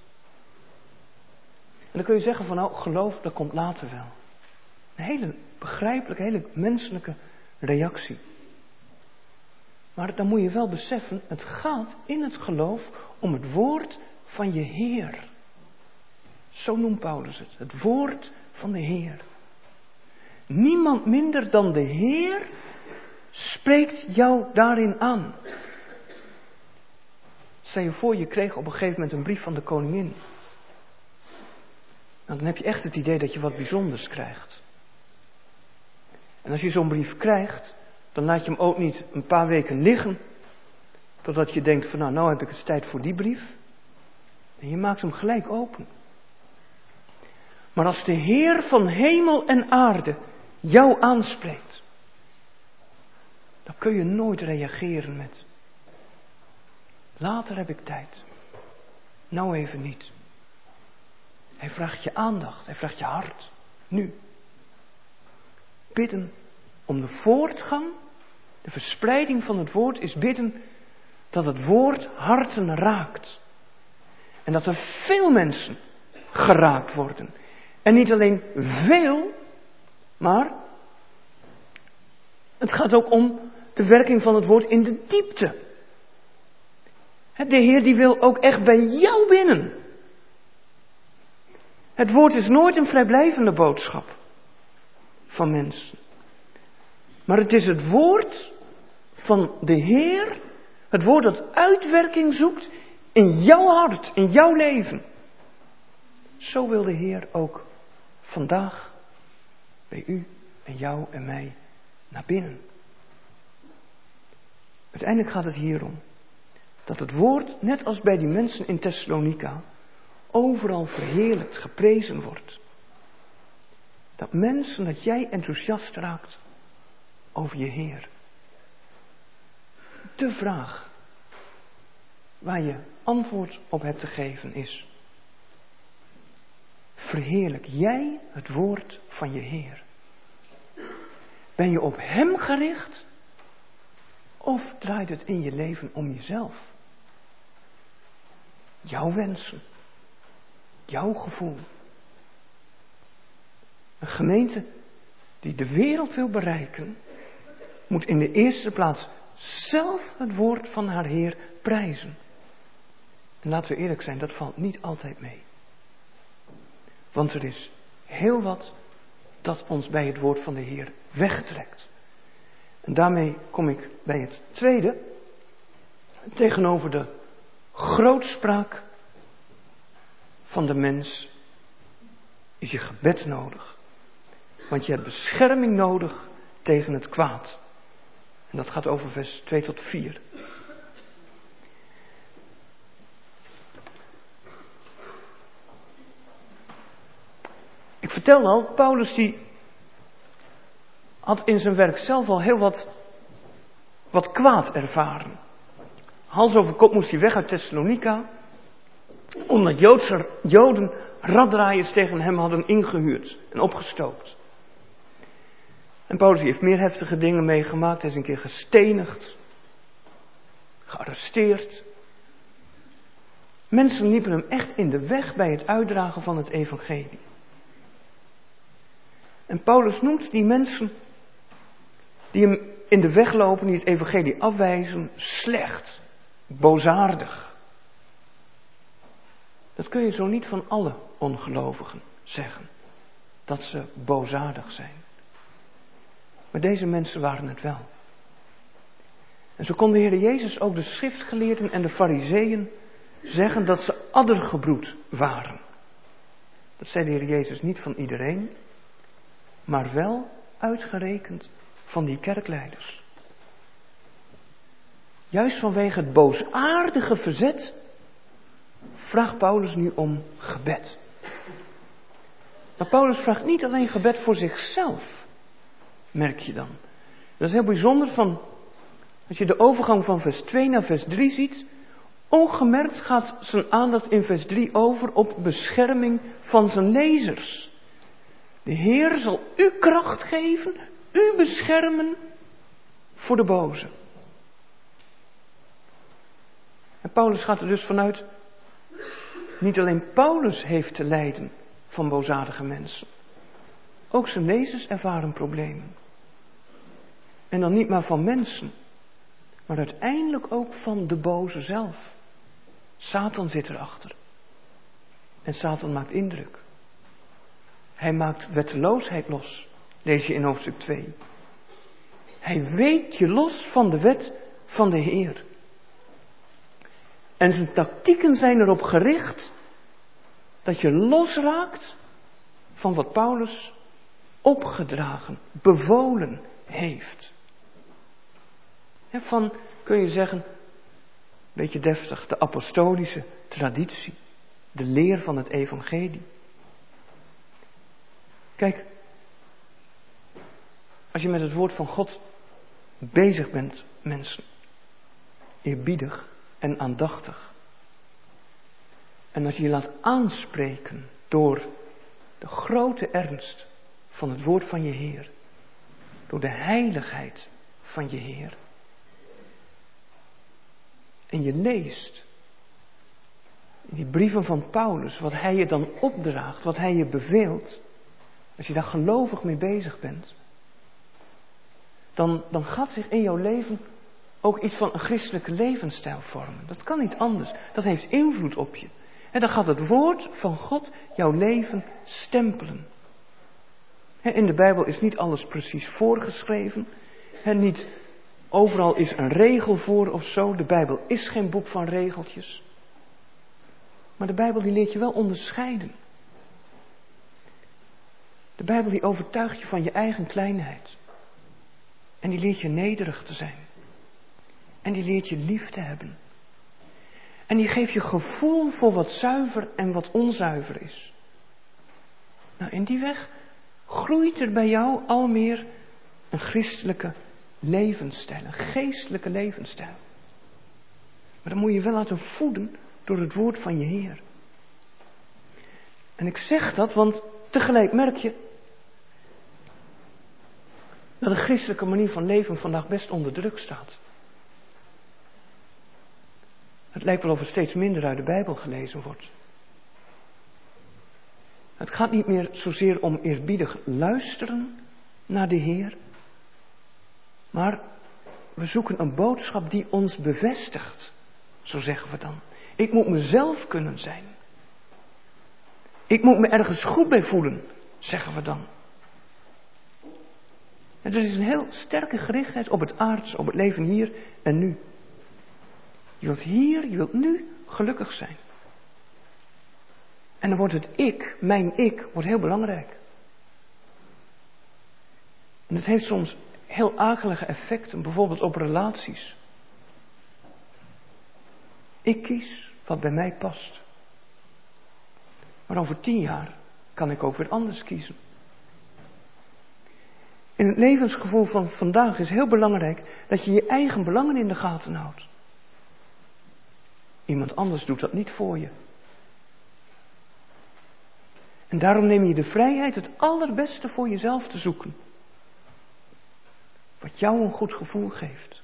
En dan kun je zeggen van nou, geloof, dat komt later wel. Een hele begrijpelijke, hele menselijke reactie. Maar dan moet je wel beseffen, het gaat in het geloof om het woord van je Heer. Zo noemt Paulus het. Het woord van de Heer. Niemand minder dan de Heer spreekt jou daarin aan. Stel je voor, je kreeg op een gegeven moment een brief van de koningin. Nou, dan heb je echt het idee dat je wat bijzonders krijgt. En als je zo'n brief krijgt, dan laat je hem ook niet een paar weken liggen. Totdat je denkt van nou heb ik het tijd voor die brief. En je maakt hem gelijk open. Maar als de Heer van hemel en aarde jou aanspreekt, dan kun je nooit reageren met later heb ik tijd. Nou even niet. Hij vraagt je aandacht, hij vraagt je hart. Nu. Bidden om de voortgang, de verspreiding van het woord is bidden dat het woord harten raakt. En dat er veel mensen geraakt worden. En niet alleen veel, maar het gaat ook om de werking van het woord in de diepte. De Heer die wil ook echt bij jou binnen. Het woord is nooit een vrijblijvende boodschap van mensen. Maar het is het woord van de Heer, het woord dat uitwerking zoekt in jouw hart, in jouw leven. Zo wil de Heer ook vandaag bij u en jou en mij naar binnen. Uiteindelijk gaat het hier om dat het woord, net als bij die mensen in Thessalonica, overal verheerlijkt, geprezen wordt. Dat mensen, dat jij enthousiast raakt over je Heer. De vraag waar je antwoord op hebt te geven is: verheerlijk jij het woord van je Heer? Ben je op Hem gericht? Of draait het in je leven om jezelf? Jouw wensen. Jouw gevoel. Een gemeente die de wereld wil bereiken, moet in de eerste plaats zelf het woord van haar Heer prijzen. En laten we eerlijk zijn, dat valt niet altijd mee. Want er is heel wat dat ons bij het woord van de Heer wegtrekt. En daarmee kom ik bij het tweede. Tegenover de grootspraak van de mens is je gebed nodig. Want je hebt bescherming nodig tegen het kwaad. En dat gaat over vers 2 tot 4. Ik vertel al, Paulus die had in zijn werk zelf al heel wat kwaad ervaren. Hals over kop moest hij weg uit Thessalonica, omdat Joden raddraaiers tegen hem hadden ingehuurd en opgestookt. En Paulus heeft meer heftige dingen meegemaakt. Hij is een keer gestenigd, gearresteerd. Mensen liepen hem echt in de weg bij het uitdragen van het evangelie. En Paulus noemt die mensen die hem in de weg lopen, die het evangelie afwijzen, slecht, boosaardig. Dat kun je zo niet van alle ongelovigen zeggen, dat ze boosaardig zijn. Maar deze mensen waren het wel. En zo kon de Heer Jezus ook de schriftgeleerden en de farizeeën zeggen dat ze addergebroed waren. Dat zei de Heer Jezus niet van iedereen, maar wel uitgerekend van die kerkleiders. Juist vanwege het boosaardige verzet vraagt Paulus nu om gebed. Maar Paulus vraagt niet alleen gebed voor zichzelf, merk je dan. Dat is heel bijzonder als je de overgang van vers 2 naar vers 3 ziet. Ongemerkt gaat zijn aandacht in vers 3 over op bescherming van zijn lezers. De Heer zal u kracht geven, u beschermen voor de boze. En Paulus gaat er dus vanuit, niet alleen Paulus heeft te lijden van boosaardige mensen. Ook zijn lezers ervaren problemen. En dan niet maar van mensen, maar uiteindelijk ook van de boze zelf. Satan zit erachter. En Satan maakt indruk. Hij maakt wetteloosheid los, lees je in hoofdstuk 2. Hij weekt je los van de wet van de Heer. En zijn tactieken zijn erop gericht dat je losraakt van wat Paulus opgedragen, bevolen heeft. En van, kun je zeggen, een beetje deftig, de apostolische traditie, de leer van het evangelie. Kijk, als je met het woord van God bezig bent, mensen, eerbiedig en aandachtig, en als je je laat aanspreken door de grote ernst van het woord van je Heer, door de heiligheid van je Heer, en je leest in die brieven van Paulus wat hij je dan opdraagt, wat hij je beveelt, als je daar gelovig mee bezig bent, dan gaat zich in jouw leven ook iets van een christelijke levensstijl vormen. Dat kan niet anders. Dat heeft invloed op je. En dan gaat het woord van God jouw leven stempelen. In de Bijbel is niet alles precies voorgeschreven. Niet overal is een regel voor of zo. De Bijbel is geen boek van regeltjes. Maar de Bijbel die leert je wel onderscheiden. De Bijbel die overtuigt je van je eigen kleinheid. En die leert je nederig te zijn. En die leert je lief te hebben. En die geeft je gevoel voor wat zuiver en wat onzuiver is. Nou, in die weg groeit er bij jou al meer een christelijke levensstijl, een geestelijke levensstijl. Maar dan moet je wel laten voeden door het woord van je Heer. En ik zeg dat, want tegelijk merk je dat de christelijke manier van leven vandaag best onder druk staat. Het lijkt wel of er steeds minder uit de Bijbel gelezen wordt. Het gaat niet meer zozeer om eerbiedig luisteren naar de Heer, maar we zoeken een boodschap die ons bevestigt, zo zeggen we dan. Ik moet mezelf kunnen zijn. Ik moet me ergens goed bij voelen, zeggen we dan. En er is een heel sterke gerichtheid op het aardse, op het leven hier en nu. Je wilt hier, je wilt nu gelukkig zijn. En dan wordt het ik, mijn ik, wordt heel belangrijk. En dat heeft soms heel akelige effecten, bijvoorbeeld op relaties. Ik kies wat bij mij past. Maar over 10 jaar kan ik ook weer anders kiezen. In het levensgevoel van vandaag is heel belangrijk dat je je eigen belangen in de gaten houdt. Iemand anders doet dat niet voor je. En daarom neem je de vrijheid het allerbeste voor jezelf te zoeken. Wat jou een goed gevoel geeft.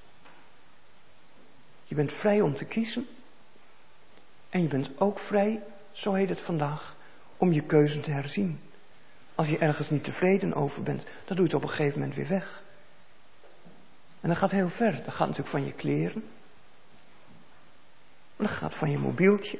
Je bent vrij om te kiezen. En je bent ook vrij, zo heet het vandaag, om je keuze te herzien. Als je ergens niet tevreden over bent, dan doe je het op een gegeven moment weer weg. En dat gaat heel ver. Dat gaat natuurlijk van je kleren. Maar dat gaat van je mobieltje.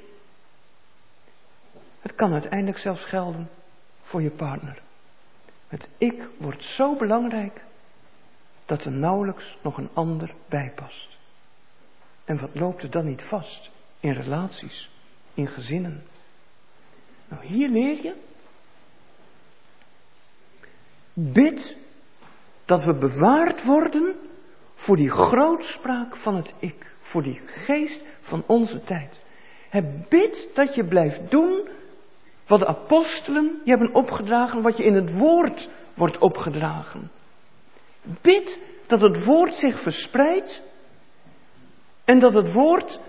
Het kan uiteindelijk zelfs gelden voor je partner. Het ik wordt zo belangrijk dat er nauwelijks nog een ander bij past. En wat loopt er dan niet vast? In relaties, in gezinnen. Nou, hier leer je. Bid dat we bewaard worden voor die grootspraak van het ik. Voor die geest van onze tijd. Bid dat je blijft doen wat de apostelen je hebben opgedragen, wat je in het woord wordt opgedragen. Bid dat het woord zich verspreidt en dat het woord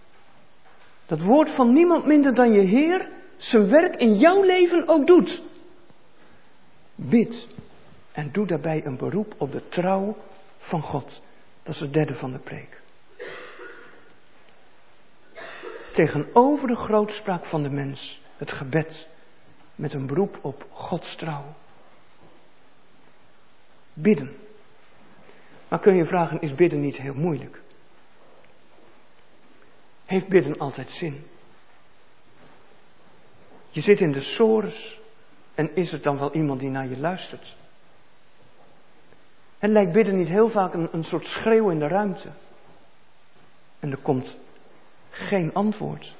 van niemand minder dan je Heer, zijn werk in jouw leven ook doet. Bid en doe daarbij een beroep op de trouw van God. Dat is het derde van de preek. Tegenover de grootspraak van de mens, het gebed, met een beroep op Gods trouw. Bidden. Maar kun je vragen, is bidden niet heel moeilijk? heeft bidden altijd zin? Je zit in de sores en is er dan wel iemand die naar je luistert? En lijkt bidden niet heel vaak een soort schreeuw in de ruimte? En er komt geen antwoord.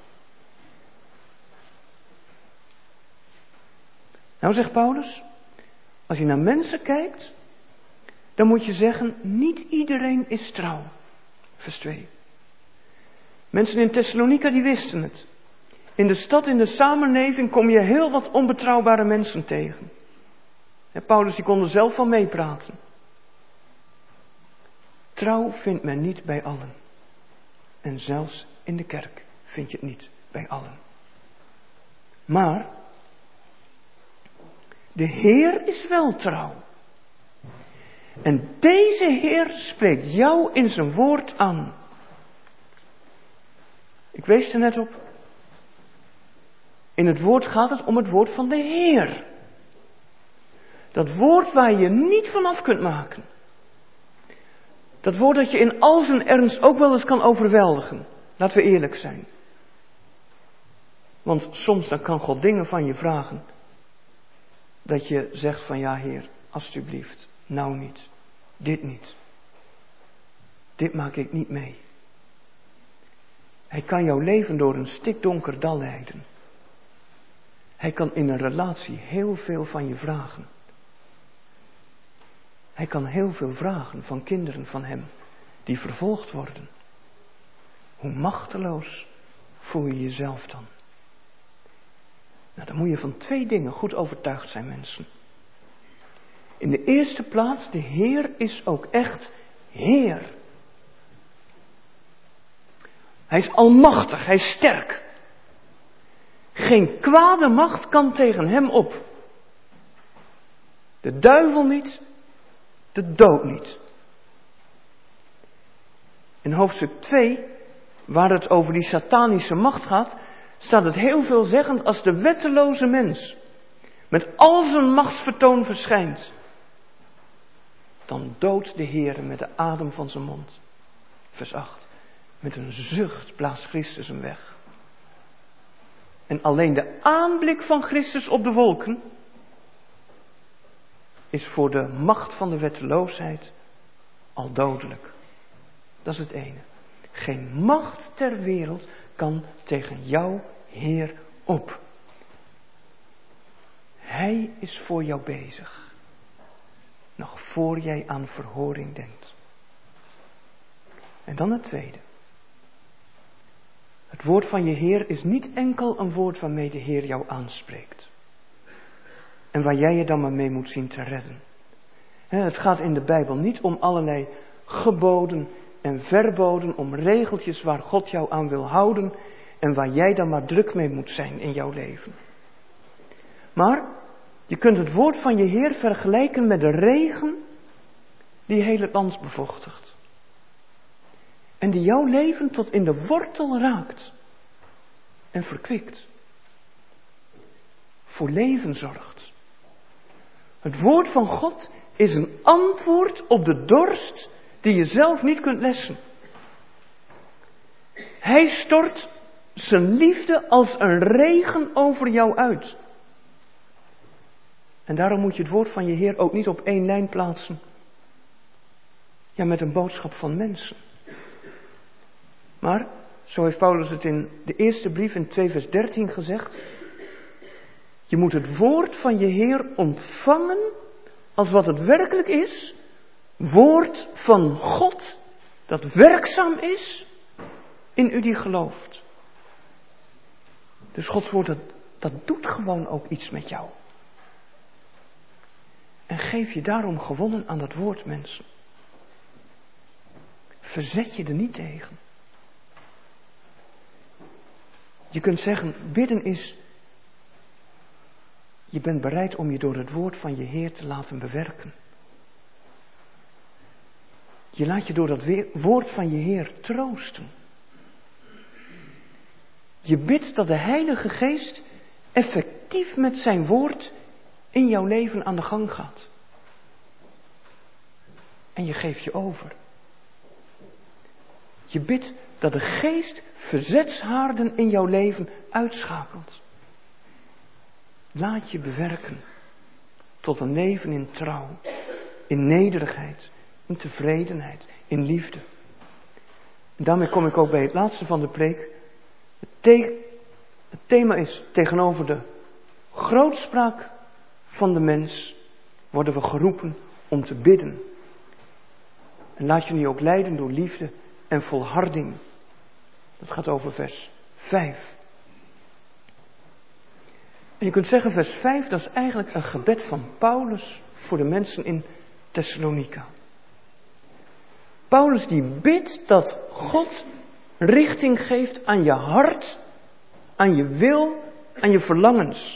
Nou zegt Paulus, als je naar mensen kijkt, dan moet je zeggen, niet iedereen is trouw. Vers 2. Mensen in Thessalonica die wisten het. In de stad, in de samenleving kom je heel wat onbetrouwbare mensen tegen. Paulus die kon er zelf van meepraten. Trouw vindt men niet bij allen. En zelfs in de kerk vind je het niet bij allen. Maar de Heer is wel trouw. En deze Heer spreekt jou in zijn woord aan. Ik wees er net op. In het woord gaat het om het woord van de Heer. Dat woord waar je niet vanaf kunt maken. Dat woord dat je in al zijn ernst ook wel eens kan overweldigen. Laten we eerlijk zijn. Want soms dan kan God dingen van je vragen. Dat je zegt van ja Heer, alstublieft, nou niet. Dit niet. Dit maak ik niet mee. Hij kan jouw leven door een stikdonker dal leiden. Hij kan in een relatie heel veel van je vragen. Hij kan heel veel vragen van kinderen van hem die vervolgd worden. Hoe machteloos voel je jezelf dan? Nou, dan moet je van 2 dingen goed overtuigd zijn, mensen. In de eerste plaats, de Heer is ook echt Heer. Hij is almachtig, hij is sterk. Geen kwade macht kan tegen hem op. De duivel niet, de dood niet. In hoofdstuk 2, waar het over die satanische macht gaat, staat het heel veelzeggend als de wetteloze mens met al zijn machtsvertoon verschijnt. Dan doodt de Heer met de adem van zijn mond. Vers 8. Met een zucht blaast Christus hem weg. En alleen de aanblik van Christus op de wolken is voor de macht van de wetteloosheid al dodelijk. Dat is het ene. Geen macht ter wereld kan tegen jou, Heer, op. Hij is voor jou bezig. Nog voor jij aan verhoring denkt. En dan het tweede. Het woord van je Heer is niet enkel een woord waarmee de Heer jou aanspreekt. En waar jij je dan maar mee moet zien te redden. Het gaat in de Bijbel niet om allerlei geboden en verboden, om regeltjes waar God jou aan wil houden en waar jij dan maar druk mee moet zijn in jouw leven. Maar je kunt het woord van je Heer vergelijken met de regen die heel het land bevochtigt. En die jouw leven tot in de wortel raakt en verkwikt. Voor leven zorgt. Het woord van God is een antwoord op de dorst die je zelf niet kunt lessen. Hij stort zijn liefde als een regen over jou uit. En daarom moet je het woord van je Heer ook niet op 1 lijn plaatsen. Ja, met een boodschap van mensen. Maar, zo heeft Paulus het in de eerste brief in 2 vers 13 gezegd. Je moet het woord van je Heer ontvangen als wat het werkelijk is. Woord van God dat werkzaam is in u die gelooft. Dus Gods woord dat doet gewoon ook iets met jou. En geef je daarom gewonnen aan dat woord, mensen. Verzet je er niet tegen. Je kunt zeggen, bidden is, je bent bereid om je door het woord van je Heer te laten bewerken. Je laat je door dat woord van je Heer troosten. Je bidt dat de Heilige Geest effectief met zijn woord in jouw leven aan de gang gaat. En je geeft je over. Je bidt dat de geest verzetshaarden in jouw leven uitschakelt. Laat je bewerken tot een leven in trouw, in nederigheid, in tevredenheid, in liefde. En daarmee kom ik ook bij het laatste van de preek. Het thema is: tegenover de grootspraak van de mens worden we geroepen om te bidden. En laat je nu ook leiden door liefde en volharding. Dat gaat over vers 5. En je kunt zeggen, vers 5, dat is eigenlijk een gebed van Paulus voor de mensen in Thessalonica. Paulus die bidt dat God richting geeft aan je hart, aan je wil, aan je verlangens.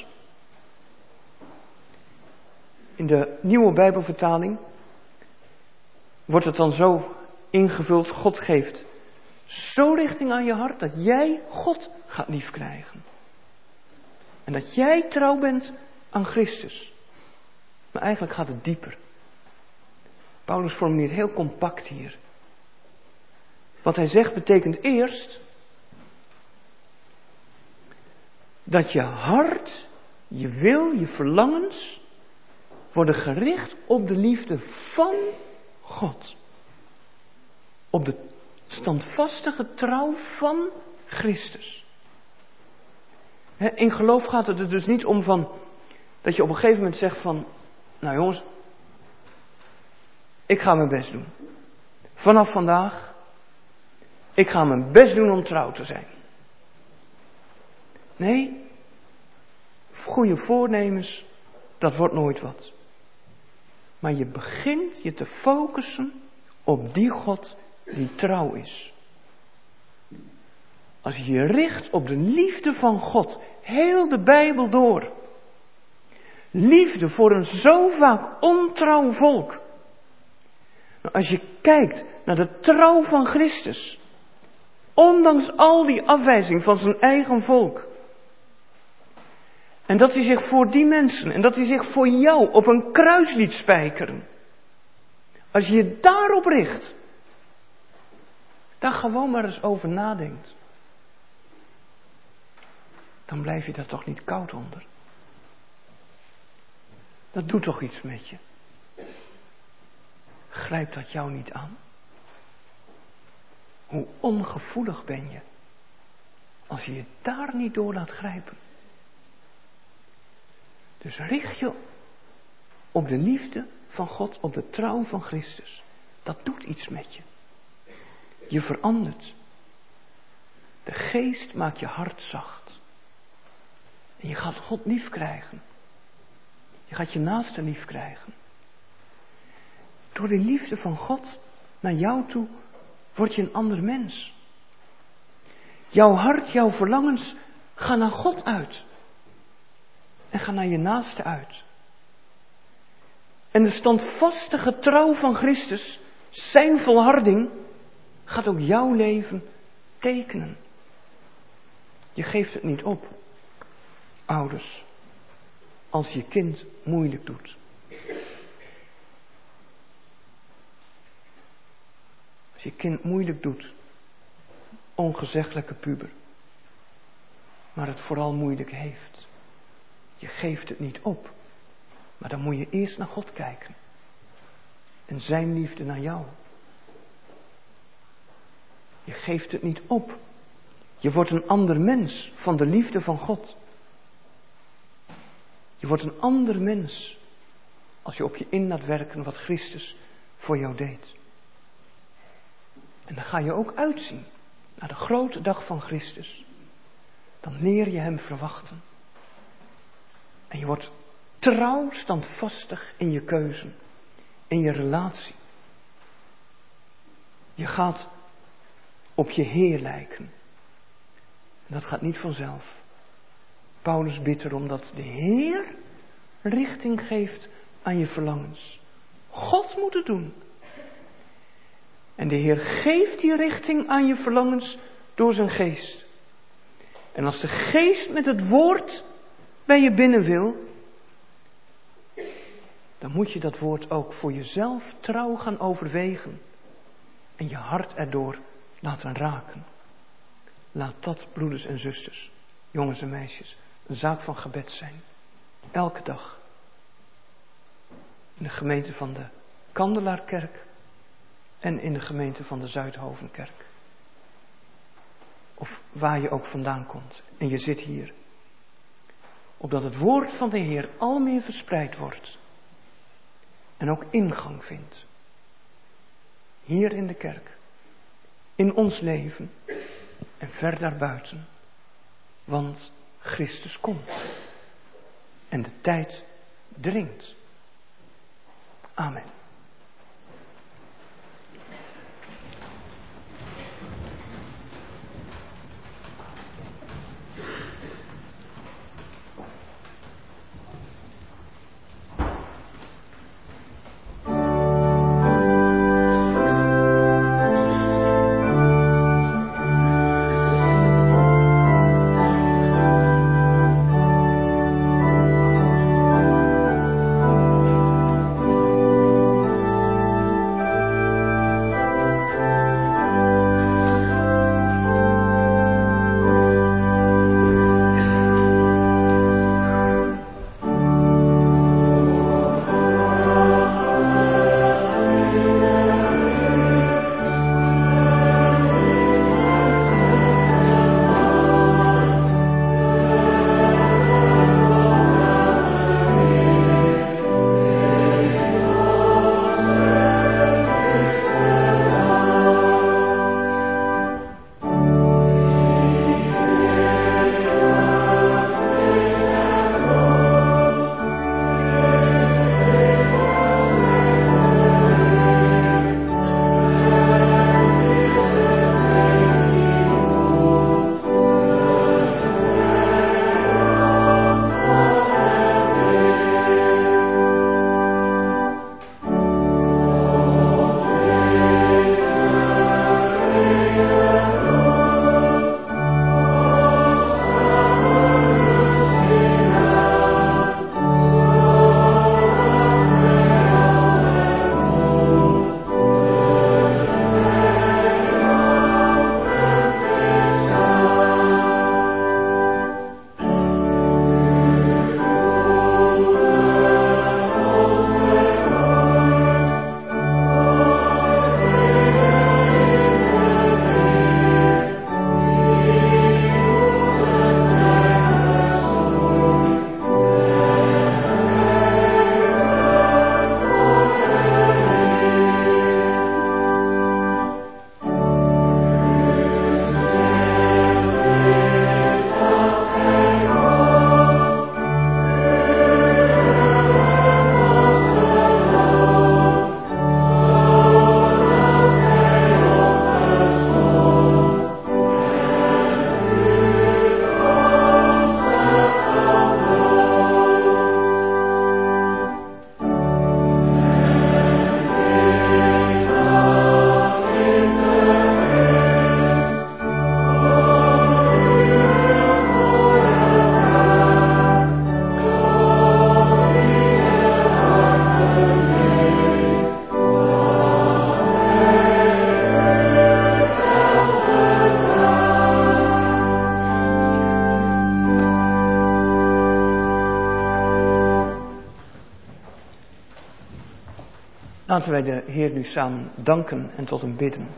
In de nieuwe Bijbelvertaling wordt het dan zo ingevuld: God geeft zo richting aan je hart dat jij God gaat liefkrijgen. En dat jij trouw bent aan Christus. Maar eigenlijk gaat het dieper. Paulus formuleert heel compact hier. Wat hij zegt betekent eerst dat je hart, je wil, je verlangens worden gericht op de liefde van God. Op de standvastige trouw van Christus. In geloof gaat het er dus niet om dat je op een gegeven moment zegt van: nou jongens, ik ga mijn best doen. Vanaf vandaag, ik ga mijn best doen om trouw te zijn. Nee, goede voornemens, dat wordt nooit wat. Maar je begint je te focussen op die God die trouw is. Als je je richt op de liefde van God, heel de Bijbel door. Liefde voor een zo vaak ontrouw volk. Als je kijkt naar de trouw van Christus, ondanks al die afwijzing van zijn eigen volk. En dat hij zich voor die mensen en dat hij zich voor jou op een kruis liet spijkeren. Als je je daarop richt, daar gewoon maar eens over nadenkt. Dan blijf je daar toch niet koud onder. Dat doet toch iets met je. Grijpt dat jou niet aan? Hoe ongevoelig ben je als je je daar niet door laat grijpen. Dus richt je op de liefde van God, op de trouw van Christus. Dat doet iets met je. Je verandert. De geest maakt je hart zacht. En je gaat God lief krijgen. Je gaat je naaste lief krijgen. Door de liefde van God naar jou toe word je een ander mens. Jouw hart, jouw verlangens gaan naar God uit. En gaan naar je naaste uit. En de standvastige trouw van Christus, zijn volharding, gaat ook jouw leven tekenen. Je geeft het niet op, ouders, als je kind moeilijk doet. Als je kind moeilijk doet, ongezeggelijke puber, maar het vooral moeilijk heeft. Je geeft het niet op, maar dan moet je eerst naar God kijken. En zijn liefde naar jou. Je geeft het niet op. Je wordt een ander mens van de liefde van God. Je wordt een ander mens als je op je in laat werken wat Christus voor jou deed. En dan ga je ook uitzien naar de grote dag van Christus. Dan leer je hem verwachten. En je wordt trouw, standvastig in je keuze, in je relatie. Je gaat op je Heer lijken. En dat gaat niet vanzelf. Paulus bidt erom dat de Heer richting geeft aan je verlangens. God moet het doen. En de Heer geeft die richting aan je verlangens door zijn geest. En als de geest met het woord bij je binnen wil, dan moet je dat woord ook voor jezelf trouw gaan overwegen. En je hart erdoor laten raken. Laat dat, broeders en zusters, jongens en meisjes, een zaak van gebed zijn. Elke dag. In de gemeente van de Kandelaarkerk en in de gemeente van de Zuidhovenkerk. Of waar je ook vandaan komt en je zit hier. Opdat het woord van de Heer al meer verspreid wordt. En ook ingang vindt. Hier in de kerk. In ons leven. En ver daarbuiten. Want Christus komt. En de tijd dringt. Amen. Laten wij de Heer nu samen danken en tot hem bidden.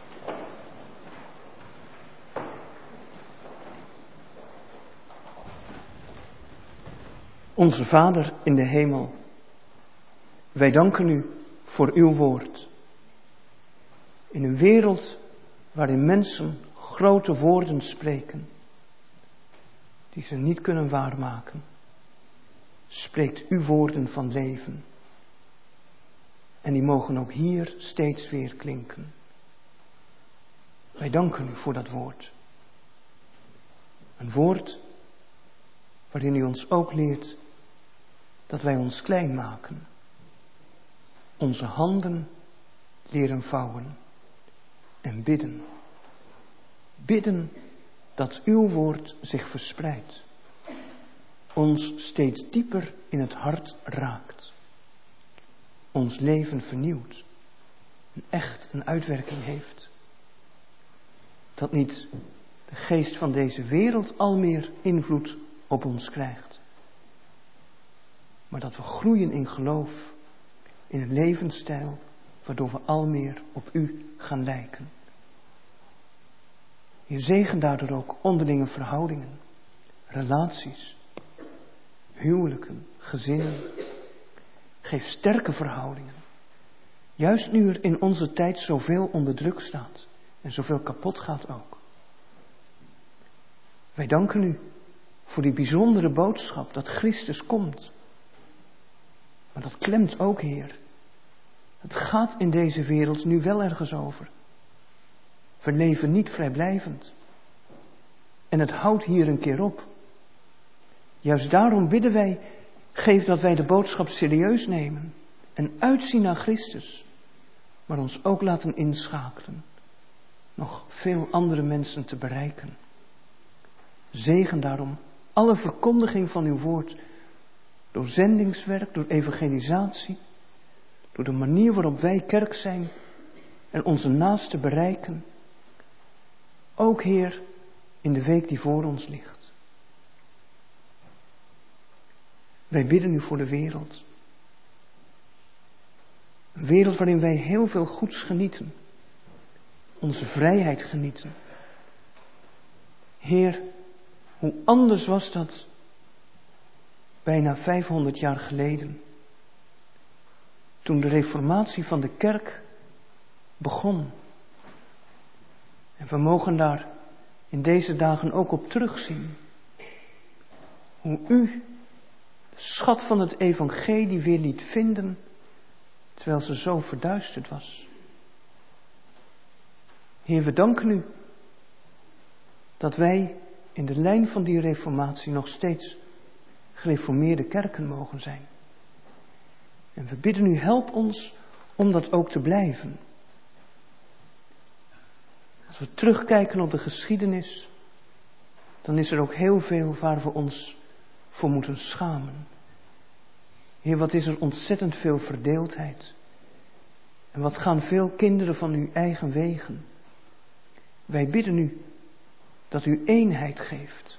Onze Vader in de hemel, wij danken u voor uw woord. In een wereld waarin mensen grote woorden spreken, die ze niet kunnen waarmaken, spreekt u woorden van leven. En die mogen ook hier steeds weer klinken. Wij danken u voor dat woord. Een woord waarin u ons ook leert dat wij ons klein maken. Onze handen leren vouwen en bidden. Bidden dat uw woord zich verspreidt. Ons steeds dieper in het hart raakt. Ons leven vernieuwt. En echt een uitwerking heeft. Dat niet de geest van deze wereld al meer invloed op ons krijgt. Maar dat we groeien in geloof, in een levensstijl, waardoor we al meer op u gaan lijken. Je zegen daardoor ook onderlinge verhoudingen, relaties, huwelijken, gezinnen. Geef sterke verhoudingen. Juist nu er in onze tijd zoveel onder druk staat en zoveel kapot gaat ook. Wij danken u voor die bijzondere boodschap dat Christus komt. Maar dat klemt ook, Heer. Het gaat in deze wereld nu wel ergens over. We leven niet vrijblijvend. En het houdt hier een keer op. Juist daarom bidden wij, geef dat wij de boodschap serieus nemen en uitzien naar Christus, maar ons ook laten inschakelen, nog veel andere mensen te bereiken. Zegen daarom alle verkondiging van uw woord, door zendingswerk, door evangelisatie, door de manier waarop wij kerk zijn en onze naasten bereiken. Ook, Heer, in de week die voor ons ligt. Wij bidden u voor de wereld. Een wereld waarin wij heel veel goeds genieten. Onze vrijheid genieten. Heer, hoe anders was dat bijna 500 jaar geleden. Toen de reformatie van de kerk begon. En we mogen daar in deze dagen ook op terugzien. Hoe u de schat van het evangelie weer liet vinden, terwijl ze zo verduisterd was. Heer, we danken u dat wij in de lijn van die reformatie nog steeds gereformeerde kerken mogen zijn. En we bidden u, help ons om dat ook te blijven. Als we terugkijken op de geschiedenis, dan is er ook heel veel waar we ons voor moeten schamen. Heer, wat is er ontzettend veel verdeeldheid. En wat gaan veel kinderen van uw eigen wegen. Wij bidden u dat u eenheid geeft.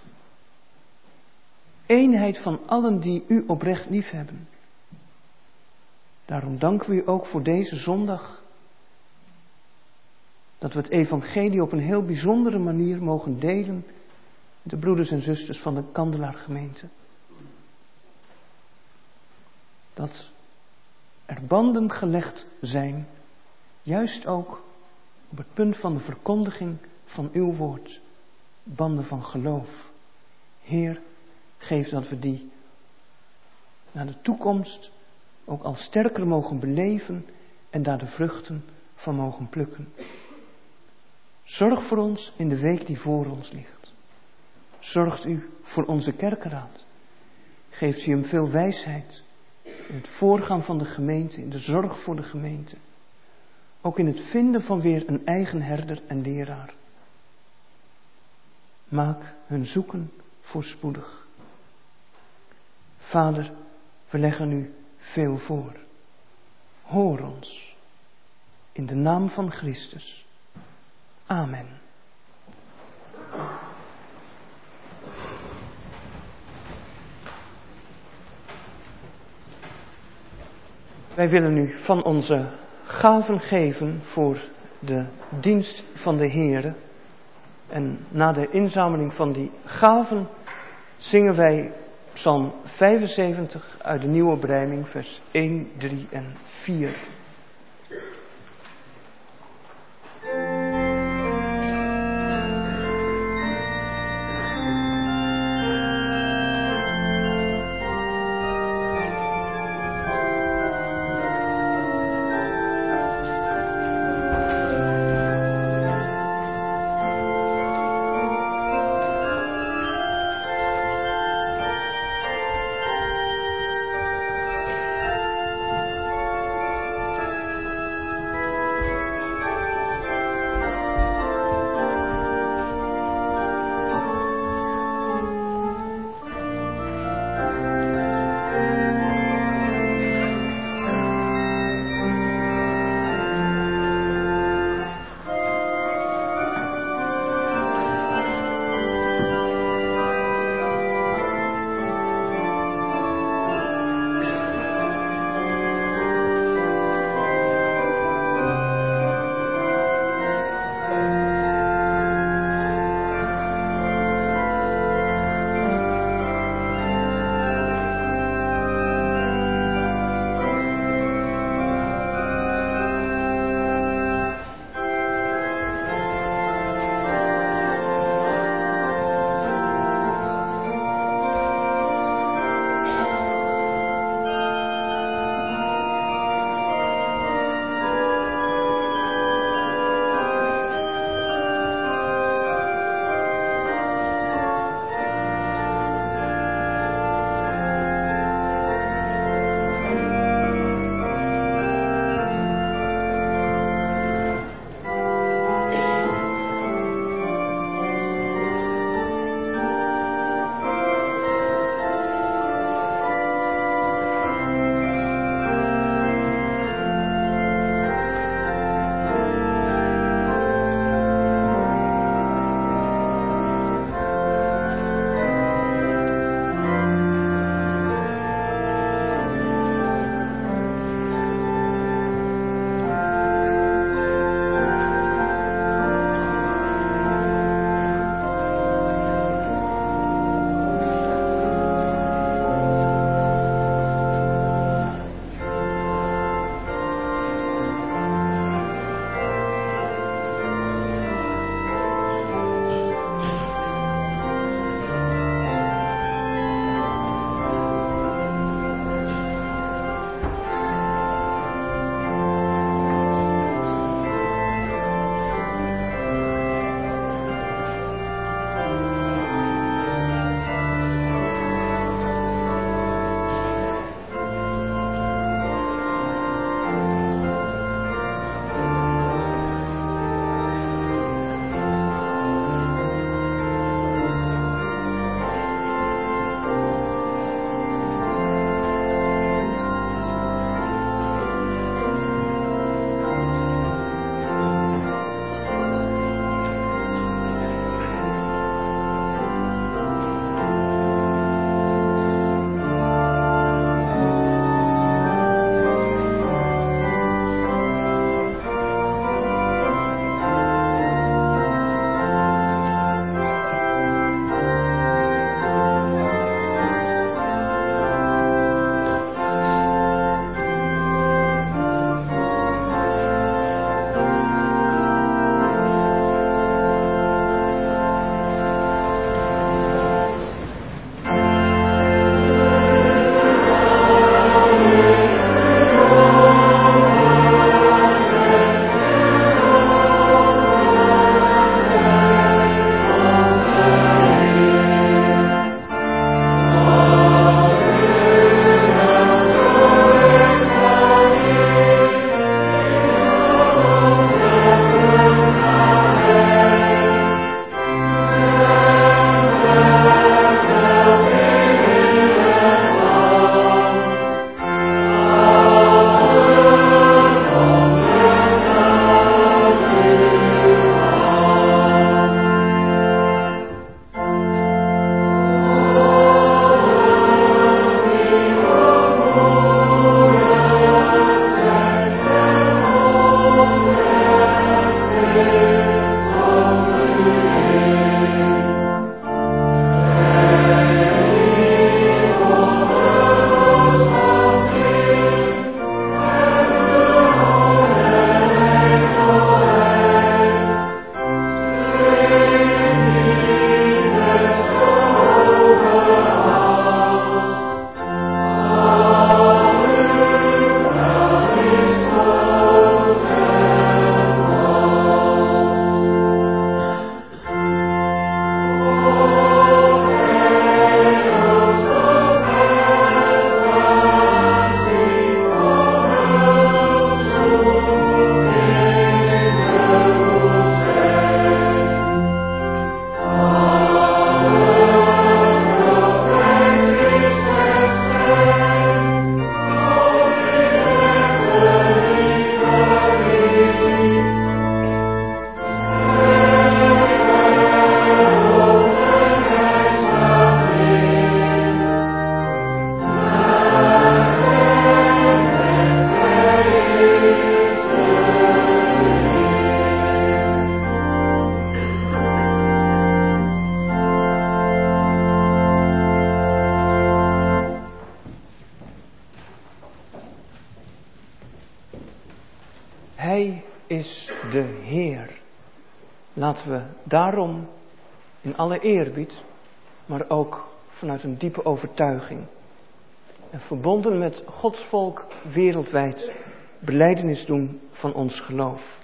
Eenheid van allen die u oprecht liefhebben. Daarom danken we u ook voor deze zondag. Dat we het evangelie op een heel bijzondere manier mogen delen met de broeders en zusters van de Kandelaargemeente. Dat er banden gelegd zijn, juist ook op het punt van de verkondiging van uw woord. Banden van geloof. Heer, geef dat we die naar de toekomst ook al sterker mogen beleven en daar de vruchten van mogen plukken. Zorg voor ons in de week die voor ons ligt. Zorgt u voor onze kerkenraad. Geeft u hem veel wijsheid in het voorgaan van de gemeente, in de zorg voor de gemeente. Ook in het vinden van weer een eigen herder en leraar. Maak hun zoeken voorspoedig. Vader, we leggen u veel voor. Hoor ons. In de naam van Christus. Amen. Wij willen u van onze gaven geven voor de dienst van de Heere. En na de inzameling van die gaven zingen wij Psalm 75 uit de Nieuwe Berijming, vers 1, 3 en 4. Laten we daarom in alle eerbied, maar ook vanuit een diepe overtuiging en verbonden met Gods volk wereldwijd belijdenis doen van ons geloof.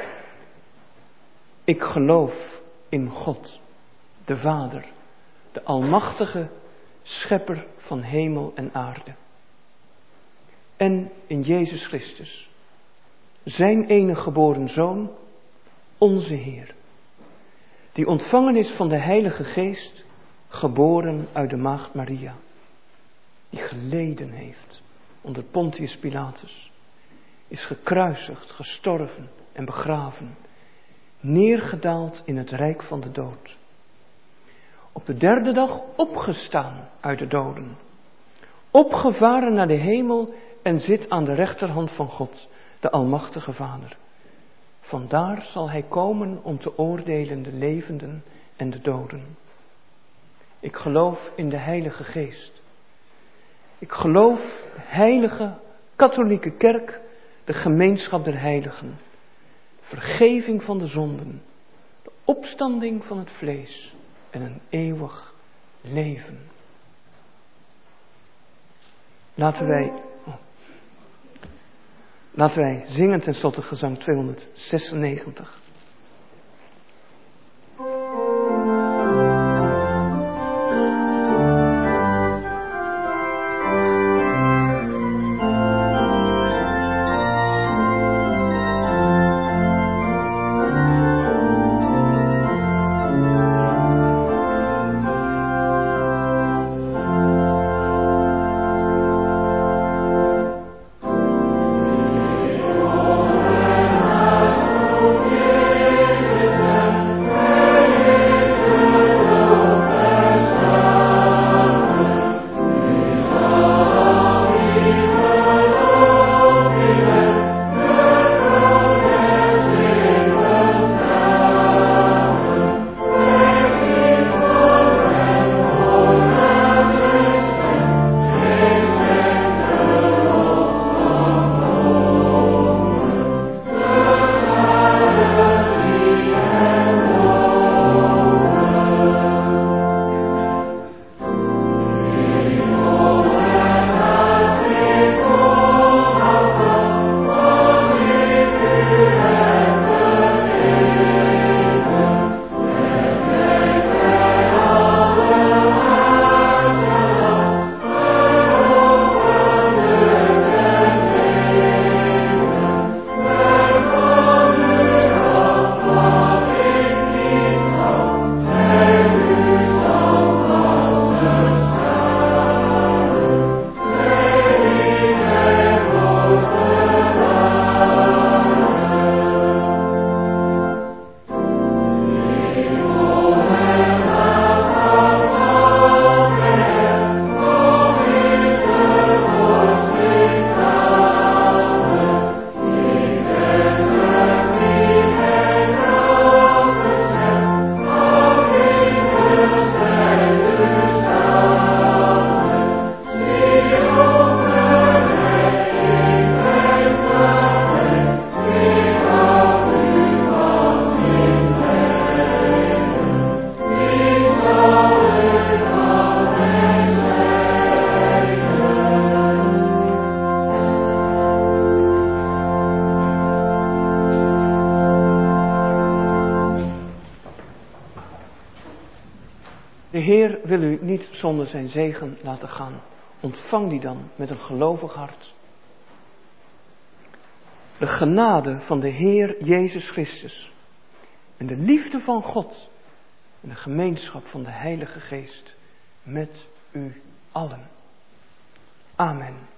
Ik geloof in God, de Vader, de almachtige schepper van hemel en aarde. En in Jezus Christus, zijn enige geboren Zoon, onze Heer, die ontvangen is van de Heilige Geest, geboren uit de Maagd Maria, die geleden heeft onder Pontius Pilatus, is gekruisigd, gestorven en begraven, neergedaald in het rijk van de dood. Op de derde dag opgestaan uit de doden, opgevaren naar de hemel en zit aan de rechterhand van God, de Almachtige Vader. Vandaar zal hij komen om te oordelen de levenden en de doden. Ik geloof in de Heilige Geest. Ik geloof heilige katholieke kerk, de gemeenschap der heiligen, vergeving van de zonden, de opstanding van het vlees en een eeuwig leven. Laten wij zingen tenslotte gezang 296. De Heer wil u niet zonder zijn zegen laten gaan. Ontvang die dan met een gelovig hart. De genade van de Heer Jezus Christus en de liefde van God en de gemeenschap van de Heilige Geest met u allen. Amen.